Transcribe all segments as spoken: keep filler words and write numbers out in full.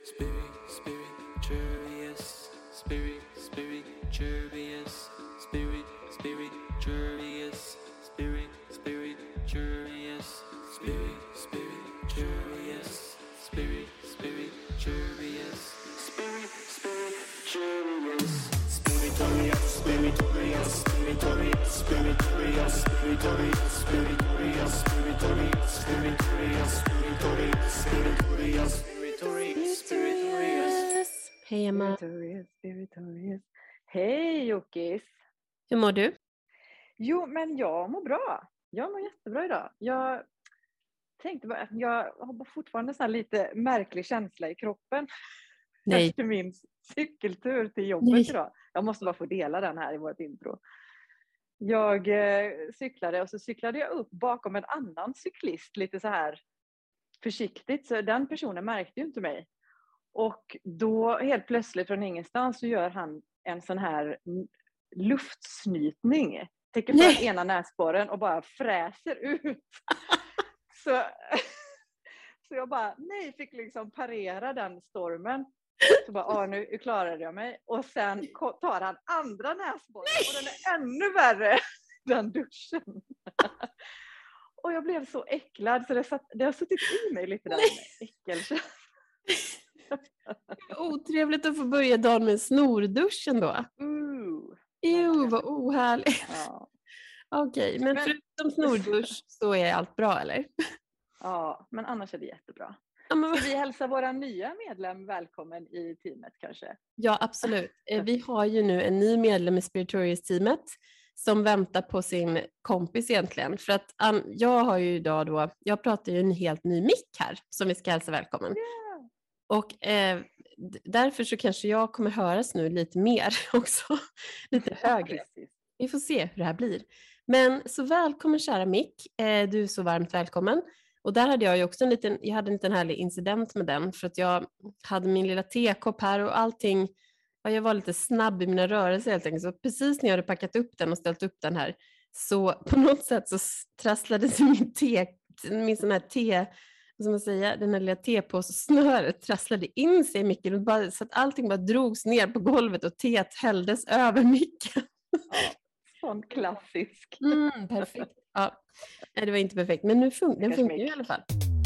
Spirit, spirit, curious. Spirit, spirit, curious. Spirit, spirit, curious. Spirit, spirit, curious. Spirit, spirit, curious. Spirit, spirit, curious. Spirit, spirit, curious. Spiritorious, spiritorious, spiritorious, spiritorious, spiritorious, spiritorious, spiritorious, spiritorious, spiritorious, spiritorious, spiritorious. Hej Emma. Spiritorious, spiritorious. Hej Jokis. Hur mår du? Jo, men jag mår bra. Jag mår jättebra idag. Jag tänkte bara, jag har fortfarande så här lite märklig känsla i kroppen. Nej. Efter min cykeltur till jobbet Nej. idag. Jag måste bara få dela den här i vårt intro. Jag eh, cyklade och så cyklade jag upp bakom en annan cyklist lite så här försiktigt. Så den personen märkte ju inte mig. Och då helt plötsligt från ingenstans så gör han en sån här luftsnytning. Täcker på den ena näsborren och bara fräser ut. så, så jag bara, nej, fick liksom parera den stormen. Så bara, ah, nu klarade jag mig. Och sen tar han andra näsborren och den är ännu värre, den duschen. Och jag blev så äcklad så det, satt, det har suttit i mig lite där med äckelkänsla. Otrevligt att få börja dagen med snorduschen då. Uh, Ew, vad ohärligt. ja. Okej, okay, men, men förutom snordusch så är allt bra, eller? Ja, men annars är det jättebra. Ja, men... Ska vi hälsa våra nya medlem välkommen i teamet kanske? Ja, absolut. Vi har ju nu en ny medlem i Spiritorious-teamet som väntar på sin kompis egentligen. För att um, jag har ju idag då, jag pratar ju en helt ny mick här som vi ska hälsa välkommen. Yeah. Och eh, därför så kanske jag kommer höras nu lite mer också. Lite högre. Vi får se hur det här blir. Men så välkommen kära Mick. Eh, du är så varmt välkommen. Och där hade jag ju också en liten, jag hade en liten härlig incident med den. För att jag hade min lilla tekopp här och allting. Ja, jag var lite snabb i mina rörelser helt enkelt. Så precis när jag hade packat upp den och ställt upp den här. Så på något sätt så trasslade sig min te, min sån här te, som man säger, den här lilla tepåssnöret trasslade in sig i micken. Och bara, så att allting bara drogs ner på golvet och teet hälldes över micken. Ja, sån klassisk. Mm, perfekt. Ja, nej, det var inte perfekt. Men nu fun- den funkar ju i alla fall.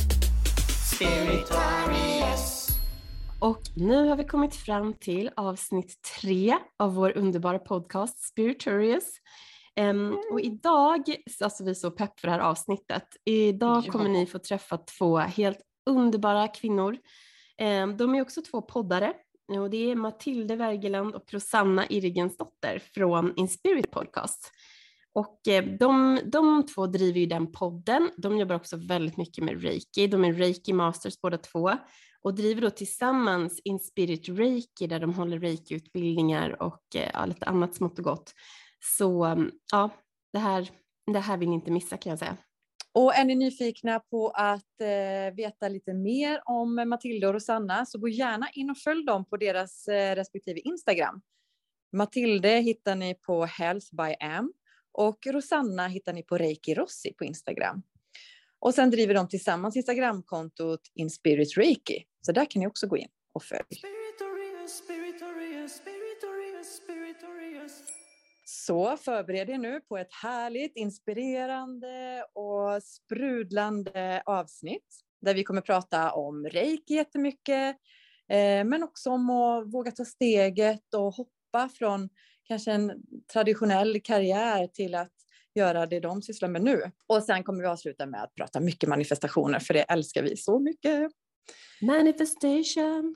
Spiritorious. Och nu har vi kommit fram till avsnitt tre av vår underbara podcast Spiritorious. Um, och idag, alltså vi är så pepp för det här avsnittet. Idag ja. kommer ni få träffa två helt underbara kvinnor. Um, de är också två poddare. Och det är Matilde Wergeland och Rosanna Irgensdotter från Inspirit Podcast. Och eh, de, de två driver ju den podden. De jobbar också väldigt mycket med Reiki. De är Reiki Masters båda två. Och driver då tillsammans Inspirit Reiki där de håller Reiki-utbildningar och eh, lite annat smått och gott. Så ja, det här, det här vill ni inte missa kan jag säga. Och är ni nyfikna på att eh, veta lite mer om Matilde och Rosanna så gå gärna in och följ dem på deras eh, respektive Instagram. Matilde hittar ni på Health by Am och Rosanna hittar ni på Reiki Rossi på Instagram. Och sen driver de tillsammans Instagramkontot Inspirit Reiki. Så där kan ni också gå in och följ. Spiritorious, spiritorious, spiritorious, spiritorious. Så förbered er nu på ett härligt, inspirerande och sprudlande avsnitt. Där vi kommer prata om Reiki jättemycket. Eh, men också om att våga ta steget och hoppa från kanske en traditionell karriär till att göra det de sysslar med nu. Och sen kommer vi avsluta med att prata mycket manifestationer. För det älskar vi så mycket. Manifestation.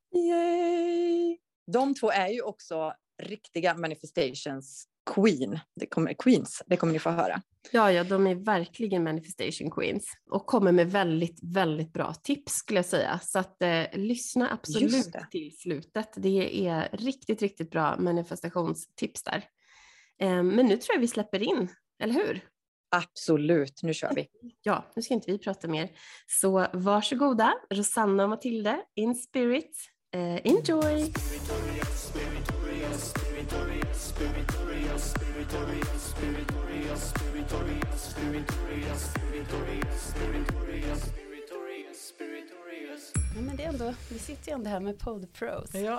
Yay! De två är ju också riktiga manifestations queen. Det kommer, queens, det kommer ni få höra. Ja, ja, de är verkligen manifestation queens. Och kommer med väldigt, väldigt bra tips skulle jag säga. Så att eh, lyssna absolut till slutet. Det är riktigt, riktigt bra manifestationstips där. Eh, men nu tror jag vi släpper in, eller hur? Absolut, nu kör vi. Ja, nu ska inte vi prata mer. Så varsågoda, Rosanna och Matilde, in spirit. Uh, enjoy! Spiritorious, spiritorious, spiritorious, spiritorious, spiritorious, spiritorious, spiritorious, spiritorious, spiritorious, spiritorious, spiritorious, spiritorious. Ja, men det är ändå, vi sitter ju ändå här med Pod Pros. Ja.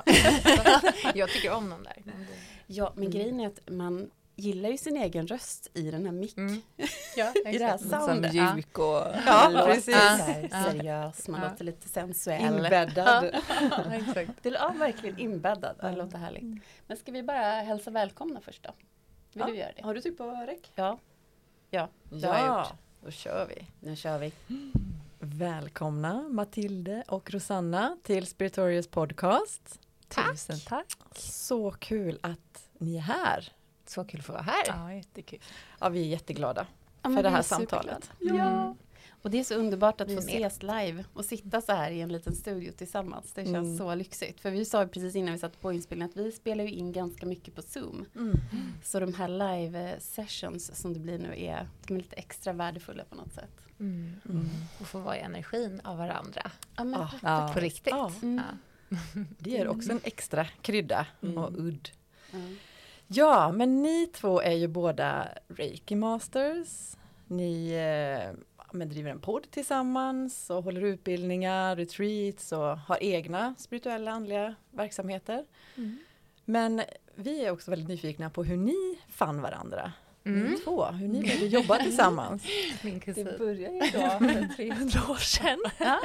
Jag tycker om dem där. Ja, men mm. grejen är att man gillar ju sin egen röst i den här mick. Mm. Ja, i det här soundet. Som mjuk och ja, låter precis. Här, ja. Seriös, man ja. låter lite sensuell. Inbäddad. Ja, exakt. Det är verkligen inbäddad. Det låter härligt. Mm. Men ska vi bara hälsa välkomna först då? Vill ja. du göra det? Har du tryckt på räck? Ja. Ja, det ja. har jag gjort. Då kör vi. Nu kör vi. Mm. Välkomna Matilde och Rosanna till Spiritorious podcast. Tack. Tusen tack. Så kul att ni är här. Så kul att få vara här. Ja, jättekul. Ja, vi är jätteglada ja, för det här samtalet. Mm. Ja. Och det är så underbart att få ses live och sitta så här i en liten studio tillsammans. Det känns mm. så lyxigt. För vi sa ju precis innan vi satt på inspelningen att vi spelar ju in ganska mycket på Zoom. Mm. Så de här live sessions som det blir nu är, de är lite extra värdefulla på något sätt. Mm. Mm. Och få vara i energin av varandra. Ja, men ah, ja. På riktigt. Ja. Mm. Ja. Det ger också en extra krydda mm. och udd. Mm. Ja, men ni två är ju båda Reiki Masters. Ni eh, men driver en podd tillsammans och håller utbildningar, retreats och har egna spirituella andliga verksamheter. Mm. Men vi är också väldigt nyfikna på hur ni fann varandra. Mm. Ni två, hur ni började jobba tillsammans. Min kusin. Det började ju då för trehundra år sedan. Ja.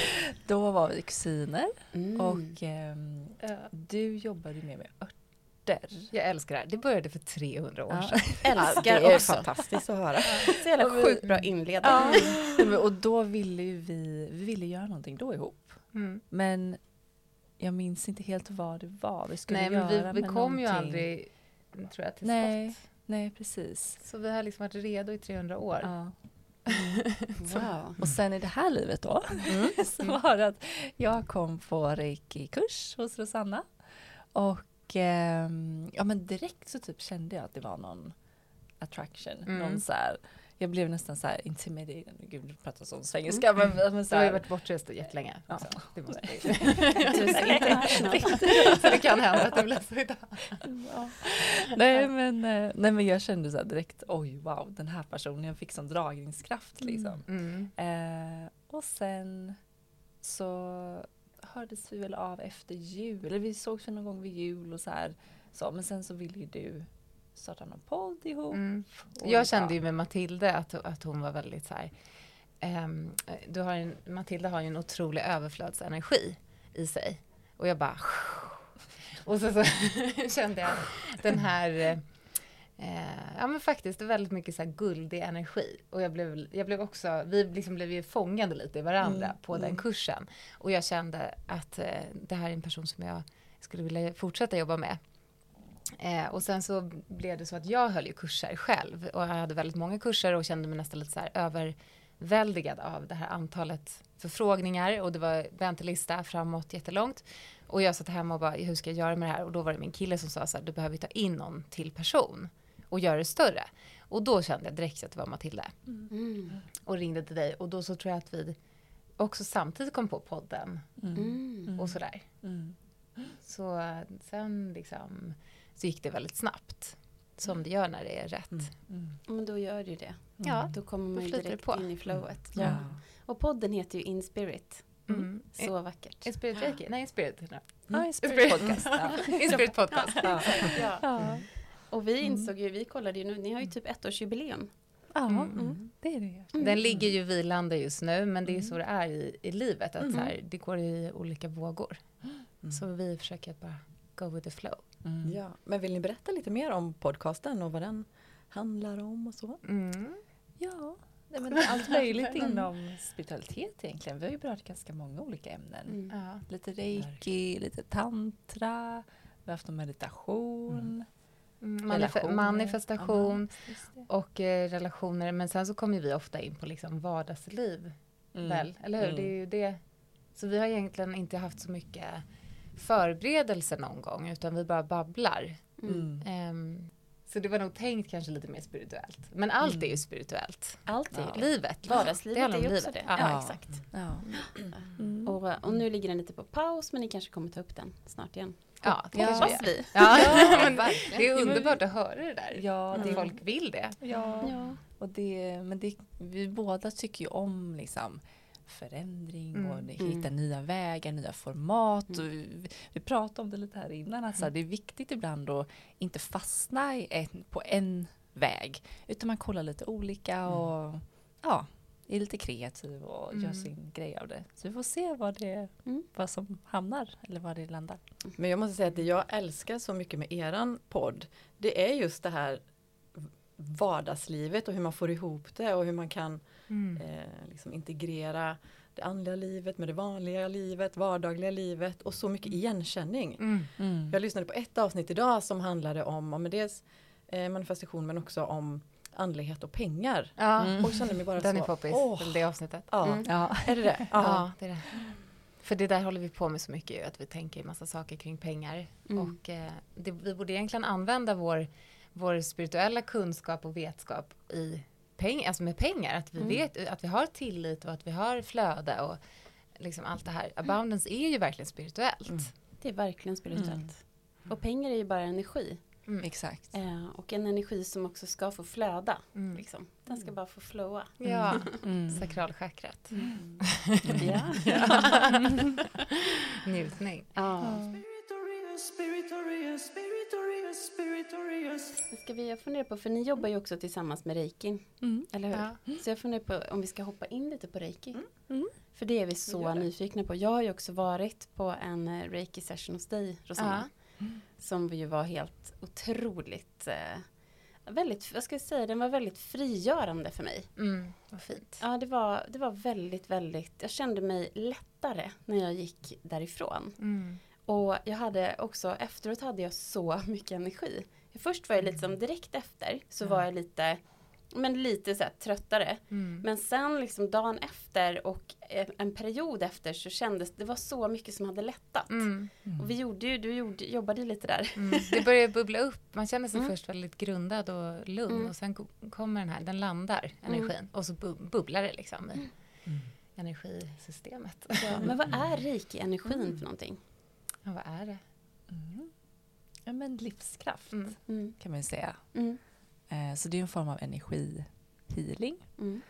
Då var vi kusiner mm. och eh, du jobbade med mig örter. Jag älskar det här. Det började för trehundra år ja. sedan. Älskar ja, det är också. Fantastiskt att höra. Så jävla sjukt bra inledning. Ja. Och då ville ju vi, vi ville göra någonting då ihop. Mm. Men jag minns inte helt vad det var vi skulle Nej, göra. Men vi, vi kom någonting. ju aldrig, tror jag, till Nej. skott. Nej, precis. Så vi har liksom varit redo i trehundra år. Ja. Mm. Wow. Och sen i det här livet då mm. så var det att jag kom på reiki-kurs hos Rosanna. Och eh, ja, men direkt så typ kände jag att det var någon attraction. Mm. Någon så här, jag blev nästan så här intimidated. Gud, du pratar sån svengelska. Mm. Men, men så här, du har ju varit bortrest jättelänge. Ja. Det måste så det kan hända att det blir så idag. Ja. Nej, men, nej, men jag kände så här direkt, oj wow, den här personen. Jag fick sån dragningskraft liksom. Mm. Eh, och sen så hördes vi väl av efter jul. Eller vi sågs någon gång vid jul och så här. Så, men sen så ville ju du starta någon podd ihop. Mm. Jag kände ju med Matilde att, att hon var väldigt så här. Um, du har en, Matilda har ju en otrolig överflödsenergi i sig. Och jag bara... Och så, så kände jag den här... Eh, ja men faktiskt väldigt mycket så här guldig energi. Och jag blev, jag blev också... Vi liksom blev ju fångade lite i varandra mm, på mm. den kursen. Och jag kände att eh, det här är en person som jag skulle vilja fortsätta jobba med. Eh, och sen så blev det så att jag höll ju kurser själv. Och jag hade väldigt många kurser och kände mig nästan lite så här överväldigad av det här antalet förfrågningar. Och det var väntelista framåt jättelångt. Och jag satt hemma och bara, hur ska jag göra med det här? Och då var det min kille som sa så här, du behöver ta in någon till person och göra det större. Och då kände jag direkt att det var Matilda. Mm. Och ringde till dig. Och då så tror jag att vi också samtidigt kom på podden. Mm. Och sådär. Mm. Så sen liksom... så gick det väldigt snabbt. Som det gör när det är rätt. Mm. Mm. Men då gör det ju det. Ja, då kommer man ju direkt på. in i flowet. Mm. Ja. Och podden heter ju In Spirit. Mm. Så vackert. In Spirit Reiki? Nej, In Spirit. No. Mm. In Spirit Podcast. Ja. In Spirit Podcast. Ja. Ja. Ja. Och vi insåg ju, vi kollade ju nu, ni har ju typ ettårsjubileum. Ja, mm. mm. det är det ju. Mm. Den ligger ju vilande just nu, men det är så det är i, i livet. Att mm. så här, det går i olika vågor. Mm. Så vi försöker bara go with the flow. Mm. Ja, men vill ni berätta lite mer om podcasten och vad den handlar om och så? Mm. Ja, nej, men allt möjligt inom spiritualitet egentligen. Vi har ju berört ganska många olika ämnen. Mm. Ja. Lite reiki, lite tantra, vi har haft en meditation. Mm. Manif- manifestation ja, och eh, relationer. Men sen så kommer vi ofta in på liksom vardagsliv. Mm. Väl, eller hur? Mm. Det är ju det. Så vi har egentligen inte haft så mycket förberedelse någon gång, utan vi bara babblar. Mm. Um, så det var nog tänkt kanske lite mer spirituellt. Men allt mm. är ju spirituellt. Allt är ja. Livet. Vardagslivet det är ju livet. också det. Ja, ja exakt. Ja. Mm. Och, och nu ligger den lite på paus, men ni kanske kommer ta upp den snart igen. Ja, det hoppas kanske vi. Ja, ja, det är underbart att höra det där. Ja, att det, folk vill det. Ja, ja. Och det, men det, vi båda tycker ju om liksom förändring Mm. och hitta nya vägar, nya format. Och vi, vi pratade om det lite här innan, att så här, det är viktigt ibland att inte fastna i en, på en väg, utan man kollar lite olika och ja, är lite kreativ och Mm. gör sin grej av det. Så vi får se vad, det, Mm. vad som hamnar eller vad det landar. Men jag måste säga att det jag älskar så mycket med eran podd, det är just det här vardagslivet och hur man får ihop det och hur man kan Mm. eh, liksom integrera det andliga livet med det vanliga livet, vardagliga livet och så mycket igenkänning. Mm. Mm. Jag lyssnade på ett avsnitt idag som handlade om, om dels eh, manifestation men också om andlighet och pengar. Ja, Mm. Och kände mig bara den så, är poppis, åh, det avsnittet. ja, Mm. Ja. är det det? Ja, det är det. För det där håller vi på med så mycket ju, att vi tänker massa saker kring pengar. Mm. Och eh, det, vi borde egentligen använda vår, vår spirituella kunskap och vetskap i peng, alltså med pengar. Att vi Mm. vet att vi har tillit och att vi har flöde och liksom allt det här. Abundance är ju verkligen spirituellt. Mm. Det är verkligen spirituellt. Och pengar är ju bara energi. Mm. Exakt. Eh, och en energi som också ska få flöda. Mm. Liksom. Den ska bara få flowa. Ja, Mm. sakralchakrat. Ja. Njutning. Ja. Spiritorious, spiritorious, spiritorious, spiritorious. Det ska vi jag fundera på, för ni jobbar ju också tillsammans med Reiki. Mm. Eller hur? Ja. Så jag funderar på om vi ska hoppa in lite på Reiki. Mm. För det är vi Vi så gör det. nyfikna på. Jag har ju också varit på en eh, Reiki-session hos dig, Rosanna. Som ju var helt otroligt, eh, väldigt, vad ska jag säga, den var väldigt frigörande för mig. Mm, vad fint. Ja, det var, det var väldigt, väldigt, jag kände mig lättare när jag gick därifrån. Mm. Och jag hade också, efteråt hade jag så mycket energi. Först var jag lite som direkt efter, så var jag lite, men lite så här tröttare. Mm. Men sen liksom dagen efter och eh, en period efter så kändes det var så mycket som hade lättat. Mm. Och vi gjorde ju, du gjorde, jobbade ju lite där. Mm. Det börjar bubbla upp. Man känner sig Mm. först väldigt grundad och lugn. Mm. Och sen ko- kommer den här, den landar, energin. Och så bu- bubblar det liksom i energisystemet. Ja, men vad är reiki-energin för någonting? Ja, vad är det? Mm. Ja, men livskraft Mm. Mm. kan man ju säga. Mm. Eh, så det är en form av energihealing. Mm.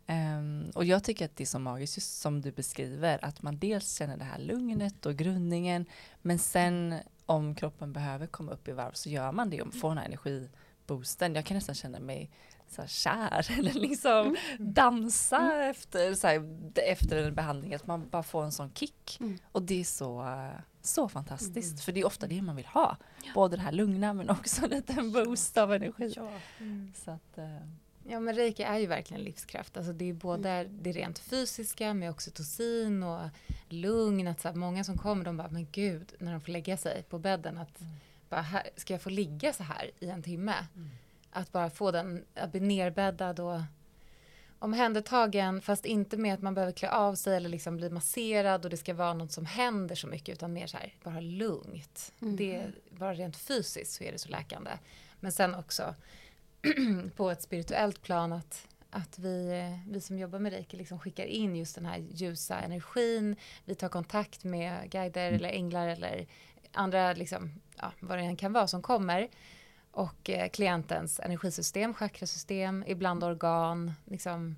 Um, och jag tycker att det är så magiskt just som du beskriver, att man dels känner det här lugnet och grundningen, men sen om kroppen behöver komma upp i varv så gör man det och får den här energiboosten. Jag kan nästan känna mig så här kär eller liksom dansa efter, så här, efter en behandling, att man bara får en sån kick. Mm. Och det är så, så fantastiskt, för det är ofta det man vill ha. Både det här lugna men också en liten boost av energi. Så att, eh, Ja, men reiki är ju verkligen livskraft. Alltså det är både det rent fysiska med oxytocin och lugn. Att så här, många som kommer, de bara, men gud, när de får lägga sig på bädden, att bara, här, ska jag få ligga så här i en timme? Att bara få den, att bli nerbäddad och omhändertagen, fast inte med att man behöver klä av sig eller liksom bli masserad och det ska vara något som händer så mycket, utan mer så här, bara lugnt. Mm. Det är, bara rent fysiskt så är det så läkande. Men sen också på ett spirituellt plan att, att vi, vi som jobbar med reiki liksom skickar in just den här ljusa energin. Vi tar kontakt med guider eller änglar eller andra, liksom, ja, vad det än kan vara som kommer. Och eh, klientens energisystem, chakrasystem, ibland organ. Liksom.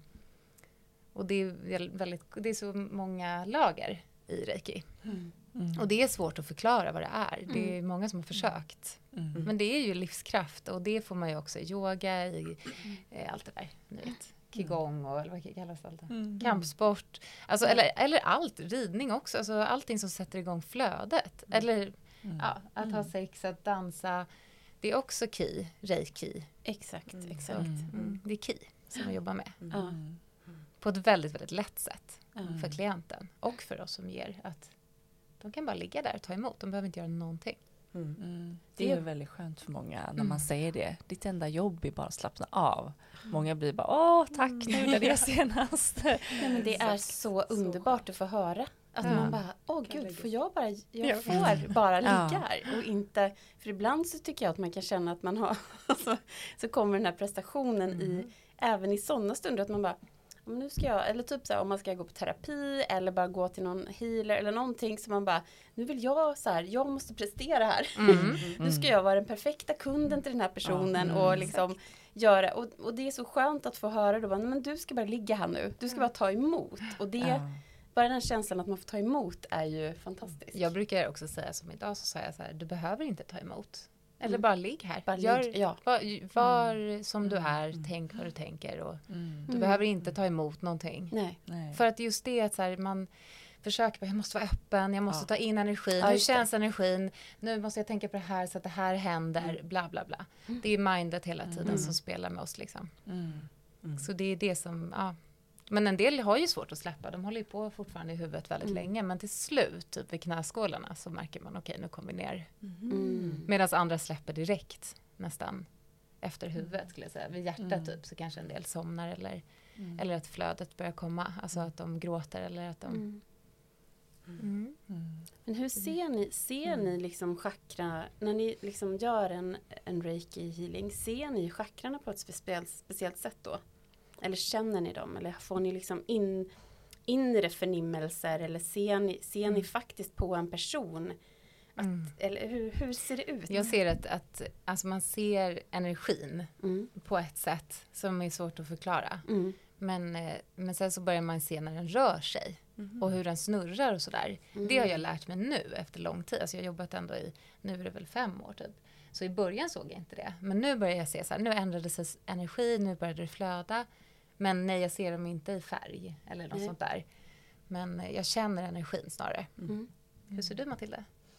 Och det är, väl- väldigt, det är så många lager i reiki. Mm. mm. Och det är svårt att förklara vad det är. Det är många som har försökt. Mm. Men det är ju livskraft och det får man ju också i yoga, i eh, allt det där. Ni vet. Qigong och eller vad kallas allt det? Mm. Kampsport. Alltså, eller, eller allt, ridning också. Alltså, allting som sätter igång flödet. Eller Mm. ja, att ha sex, att dansa. Det är också ki, reiki. Exakt, Så, exakt. mm, det är ki som jag jobbar med. Ja, Mm. På ett väldigt, väldigt lätt sätt. ja. För klienten och för oss som ger. Att de kan bara ligga där och ta emot. De behöver inte göra någonting. Mm. Mm. Det är väldigt skönt för många när man Mm. säger det. Ditt enda jobb är bara att slappna av. Många blir bara, åh tack, nu gjorde jag det senast. Ja, men det är så underbart att få höra. Att Ja. man bara, åh gud, får jag bara, jag Ja. får bara ligga Ja. här. Och inte, för ibland så tycker jag att man kan känna att man har, alltså, så kommer den här prestationen i, även i sådana stunder, att man bara, men nu ska jag, eller typ så här, om man ska gå på terapi eller bara gå till någon healer eller någonting som man bara, nu vill jag så här, jag måste prestera här. Mm. Nu ska jag vara den perfekta kunden till den här personen Mm, och liksom göra, och, och det är så skönt att få höra då, men du ska bara ligga här nu, du ska bara ta emot, och det, Ja. bara den känslan att man får ta emot är ju fantastiskt. Jag brukar också säga, som idag så sa jag så här, du behöver inte ta emot. Eller Mm. bara ligg här. Bara Gör, ligg, ja. Var, var som du är, tänk vad du tänker. Och Mm. du behöver inte ta emot någonting. Nej. Nej. För att just det att så här, man försöker, jag måste vara öppen, jag måste Ja. ta in energin, Ja, hur just det. känns energin, nu måste jag tänka på det här så att det här händer, bla bla bla. Det är mindet hela tiden Mm. som spelar med oss liksom. Mm. Mm. Så det är det som, ja. Men en del har ju svårt att släppa, de håller ju på fortfarande i huvudet väldigt Mm. länge, men till slut, typ vid knäskålarna, så märker man, okej, nu kommer vi ner. Mm. Medan andra släpper direkt, nästan efter huvudet skulle jag säga. Vid hjärtat Mm. typ, så kanske en del somnar eller, Mm. eller att flödet börjar komma, alltså att de gråter eller att de... Mm. Mm. Mm. Men hur ser ni, ser ni liksom chakra, när ni liksom gör en, en reiki healing, ser ni chakrarna på ett speciellt, speciellt sätt då? Eller känner ni dem? Eller får ni liksom in, inre förnimmelser? Eller ser ni, ser ni faktiskt på en person? Att, Mm. Eller hur, hur ser det ut? Jag ser att, att alltså man ser energin Mm. på ett sätt som är svårt att förklara. Mm. Men, eh, men sen så börjar man se när den rör sig. Och hur den snurrar och sådär. Mm. Det har jag lärt mig nu efter lång tid. Alltså jag har jobbat ändå i, nu är det väl fem år typ. Så i början såg jag inte det. Men nu börjar jag se så här, nu ändrade sig energi, nu började det flöda. Men nej, jag ser dem inte i färg eller något Nej. sånt där. Men eh, jag känner energin snarare. Mm. Hur ser du, Matilda?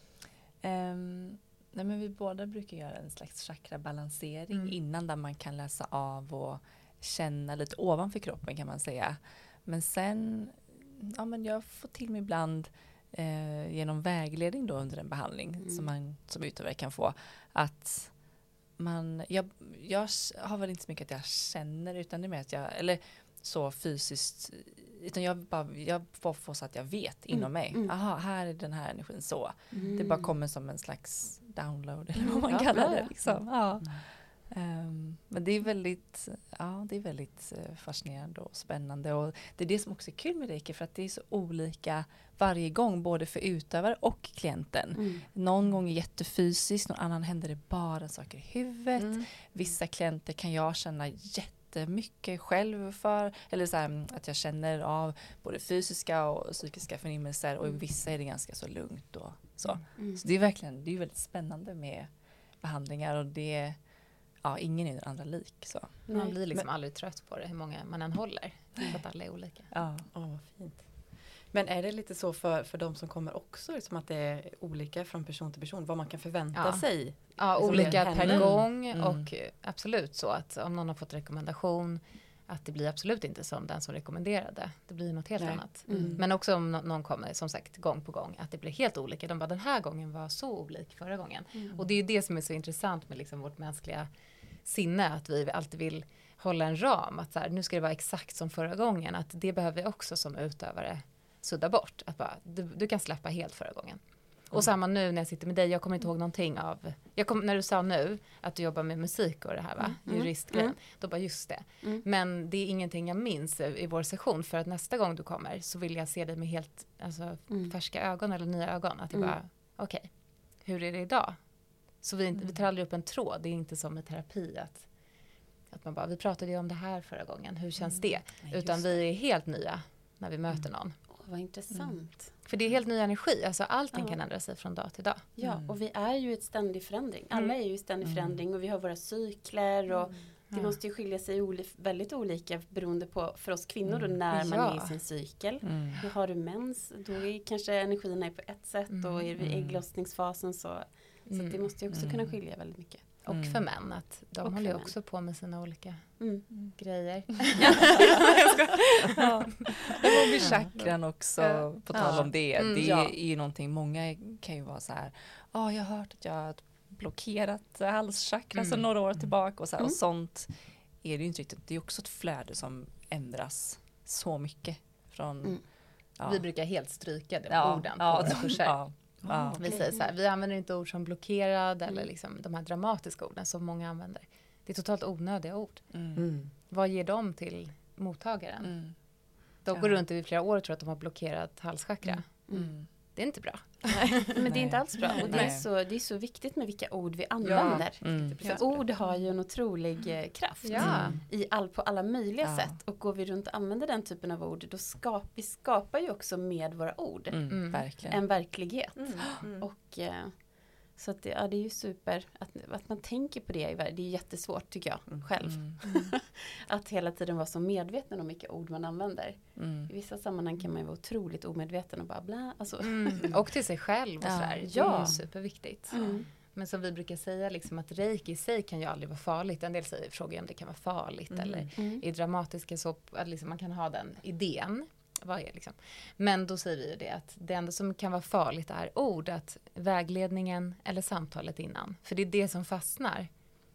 Ehm, nej men vi båda brukar göra en slags chakrabalansering Mm. innan, där man kan läsa av och känna lite ovanför kroppen, kan man säga. Men sen, ja men jag får till mig ibland eh, genom vägledning då under en behandling Mm. som man som utövare kan få, att man, jag, jag har väl inte så mycket att jag känner, utan det är mer att jag, eller så fysiskt, utan jag bara, jag får, får så att jag vet inom mig, mm. aha, här är den här energin så. Mm. Det bara kommer som en slags download, eller vad man Ja, kallar ja, det. ja. Liksom. Ja. Um, men det är väldigt, ja, det är väldigt uh, fascinerande och spännande. Och det är det som också är kul med reiki, för att det är så olika varje gång, både för utövare och klienten. Mm. Någon gång är jättefysiskt, någon annan händer det bara saker i huvudet. Mm. Vissa klienter kan jag känna jättemycket själv för, eller så här, att jag känner av både fysiska och psykiska förnimmelser, och i vissa är det ganska så lugnt och så. Mm. Så det är verkligen, det är väldigt spännande med behandlingar, och det, ja, ingen är den andra lik så. Man Nej. blir liksom aldrig trött på det, hur många man än håller. För att alla är olika. Ja. Åh, vad fint. Men är det lite så för, för de som kommer också, liksom att det är olika från person till person, vad man kan förvänta Ja. sig? Ja, Liksom olika det per händer. gång Mm. och eh, absolut så att om någon har fått rekommendation, att det blir absolut inte som den som rekommenderade. Det blir något helt Nej. annat. Mm. Men också om nå- någon kommer, som sagt, gång på gång, att det blir helt olika. De bara, den här gången var så olik förra gången. Mm. Och det är ju det som är så intressant med liksom vårt mänskliga sinne, att vi alltid vill hålla en ram. Att så här, nu ska det vara exakt som förra gången. Att det behöver vi också som utövare sudda bort. Att bara, du, du kan släppa helt förra gången. Och samma nu när jag sitter med dig, jag kommer inte ihåg någonting av, jag kom, när du sa nu att du jobbar med musik och det här va, Mm. juristgrejen, Mm. då bara just det. Mm. Men det är ingenting jag minns i i vår session, för att nästa gång du kommer så vill jag se dig med helt alltså, Mm. färska ögon eller nya ögon. Att jag Mm. bara, okej, hur är det idag? Så vi, vi tar aldrig upp en tråd, det är inte som i terapi att, att man bara, vi pratade ju om det här förra gången, hur känns det? Utan vi är helt nya när vi möter någon. Åh, vad intressant. För det är helt ny energi, alltså allting Ja. kan ändra sig från dag till dag. Ja, Mm. och vi är ju i ett ständig förändring. Alla är ju i ständig Mm. förändring, och vi har våra cykler, och det Ja. måste ju skilja sig oli- väldigt olika beroende på, för oss kvinnor då, Mm. när man Ja. är i sin cykel. Mm. Hur har du mens, då är kanske energierna är på ett sätt, Mm. och är vi i Mm. ägglossningsfasen så, så Mm. att det måste ju också Mm. kunna skilja väldigt mycket. Och Mm. för män, att de Och håller ju för också på med sina olika Mm. grejer. Ja. Men med chakran också, Ja. på tal Ja. om det. Mm, det ja. är ju någonting, många kan ju vara så här, ja, jag har hört att jag har blockerat halschakra sedan Mm. några år tillbaka, och, så här, Mm. och sånt är det ju inte riktigt. Det är också ett flöde som ändras så mycket från, Mm. ja. Vi brukar helt stryka de Ja, orden ja, på kurser. ja, ja. Vi säger så här, vi använder inte ord som blockerad eller liksom de här dramatiska orden som många använder. Det är totalt onödiga ord. Mm. Mm. Vad ger de till mottagaren. Mm. De Ja. går runt i flera år och tror att de har blockerat halschakra. Mm. Det är inte bra. Men det är inte alls bra. Och det är, Nej. så, det är så viktigt med vilka ord vi använder. Mm. För ord har ju en otrolig eh, kraft Ja. i all, på alla möjliga Ja. sätt. Och går vi runt och använder den typen av ord, då skap, vi skapar ju också med våra ord Mm. Mm. Verkligen. en verklighet. Mm. Mm. Och, eh, så att det, ja, det är ju super att, att man tänker på det. i världen. Det är jättesvårt tycker jag själv. Mm. Att hela tiden vara så medveten om vilka ord man använder. Mm. I vissa sammanhang kan man ju vara otroligt omedveten och bara bla. Alltså. Mm. Och till sig själv och Ja. sådär. Det är Ja. ju superviktigt. Mm. Men som vi brukar säga, liksom, att reiki i sig kan ju aldrig vara farligt. En del säger, frågar om det kan vara farligt. Mm. Eller Mm. i dramatiska så att liksom, man kan ha den idén. Vad är liksom? Men då säger vi ju det att det enda som kan vara farligt är ord. Att vägledningen eller samtalet innan. För det är det som fastnar.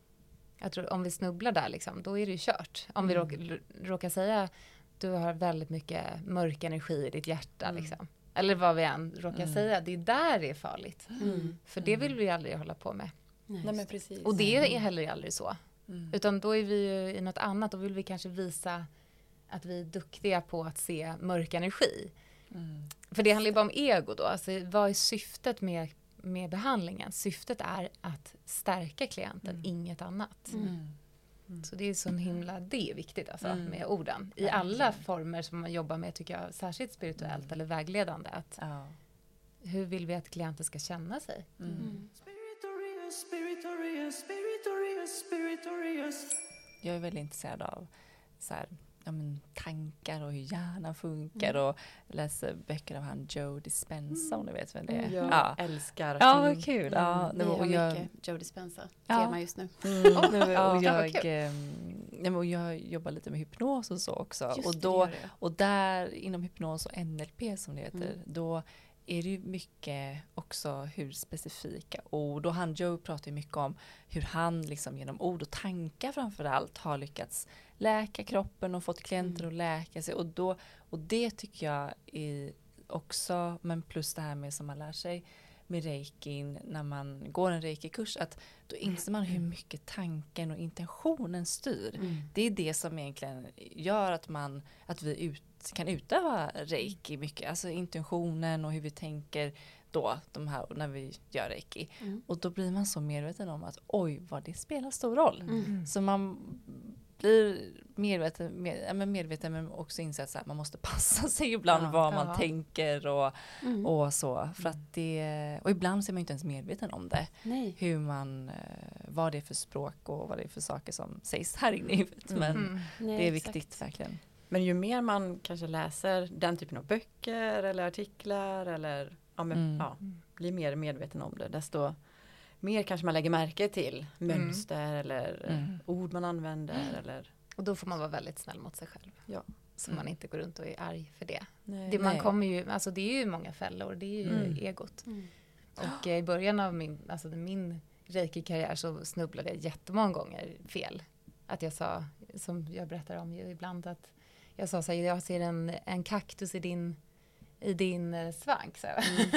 Jag tror om vi snubblar där liksom, då är det ju kört. Om vi råkar, råkar säga du har väldigt mycket mörk energi i ditt hjärta. Mm. Liksom. Eller vad vi än råkar Mm. säga. Det är där det är farligt. Mm. För det vill vi aldrig hålla på med. Nej, Nej men just det. precis. Och det är heller aldrig så. Mm. Utan då är vi ju i något annat. Då vill vi kanske visa att vi är duktiga på att se mörk energi. Mm. För det handlar ju bara om ego då. Alltså, vad är syftet med, med behandlingen? Syftet är att stärka klienten, Mm. inget annat. Mm. Så det är så himla, det är viktigt alltså, Mm. med orden. I alla former som man jobbar med tycker jag, särskilt spirituellt eller vägledande. Att Ja. hur vill vi att klienten ska känna sig? Mm. Mm. Spiritorius, spiritorius, spiritorius, spiritorius. Jag är väldigt intresserad av så här, ja, men, tankar och hur hjärnan funkar och läser böcker av han Joe Dispenza om du vet vem det är. Jag Ja, älskar. ja Mm. vad kul. Ja, Vi nej, men, har och jag, mycket Joe Dispenza Ja. tema just nu. Mm, Åh, nej, men, ja, och vad jag, kul. ehm, nej, men, och jag jobbar lite med hypnos och så också. Just och, det, då, det gör det. och där inom hypnos och N L P som det heter, Mm. då är det ju mycket också hur specifika ord. Och han Joe pratar ju mycket om hur han liksom genom ord och tankar framförallt har lyckats läka kroppen och fått klienter att läka sig. Och, då, och det tycker jag är också, men plus det här med som man lär sig med reikin när man går en reiki-kurs, att då inser man hur mycket tanken och intentionen styr. Mm. Det är det som egentligen gör att, man, att vi ut, kan utöva reiki mycket. Alltså intentionen och hur vi tänker då, de här, när vi gör reiki. Mm. Och då blir man så medveten om att oj, vad det spelar stor roll. Mm. Så man blir medveten, med, ja, men medveten men också inser att så här, man måste passa sig ibland Ja, vad man ja. tänker och, Mm. och så. För att det, och ibland så är man inte ens medveten om det. Nej. Hur man, eh, vad det är för språk och vad det är för saker som sägs här inne i huvudet. Men Mm. Nej, det är exakt. viktigt verkligen. Men ju mer man kanske läser den typen av böcker eller artiklar eller ja, men, Mm. ja, blir mer medveten om det, desto mer kanske man lägger märke till mönster eller Mm. ord man använder. Eller, Och då får man vara väldigt snäll mot sig själv. Ja. Så man inte går runt och är arg för det. nej. det man Nej. kommer ju, alltså det är ju många fällor, det är ju Mm. egot. Mm. Och eh, i början av min, alltså min reiki-karriär så snubblade jag jättemånga gånger fel. Att jag sa, som jag berättar om ju ibland, att jag sa så här, jag ser en, en kaktus i din i din eh, svank. Så.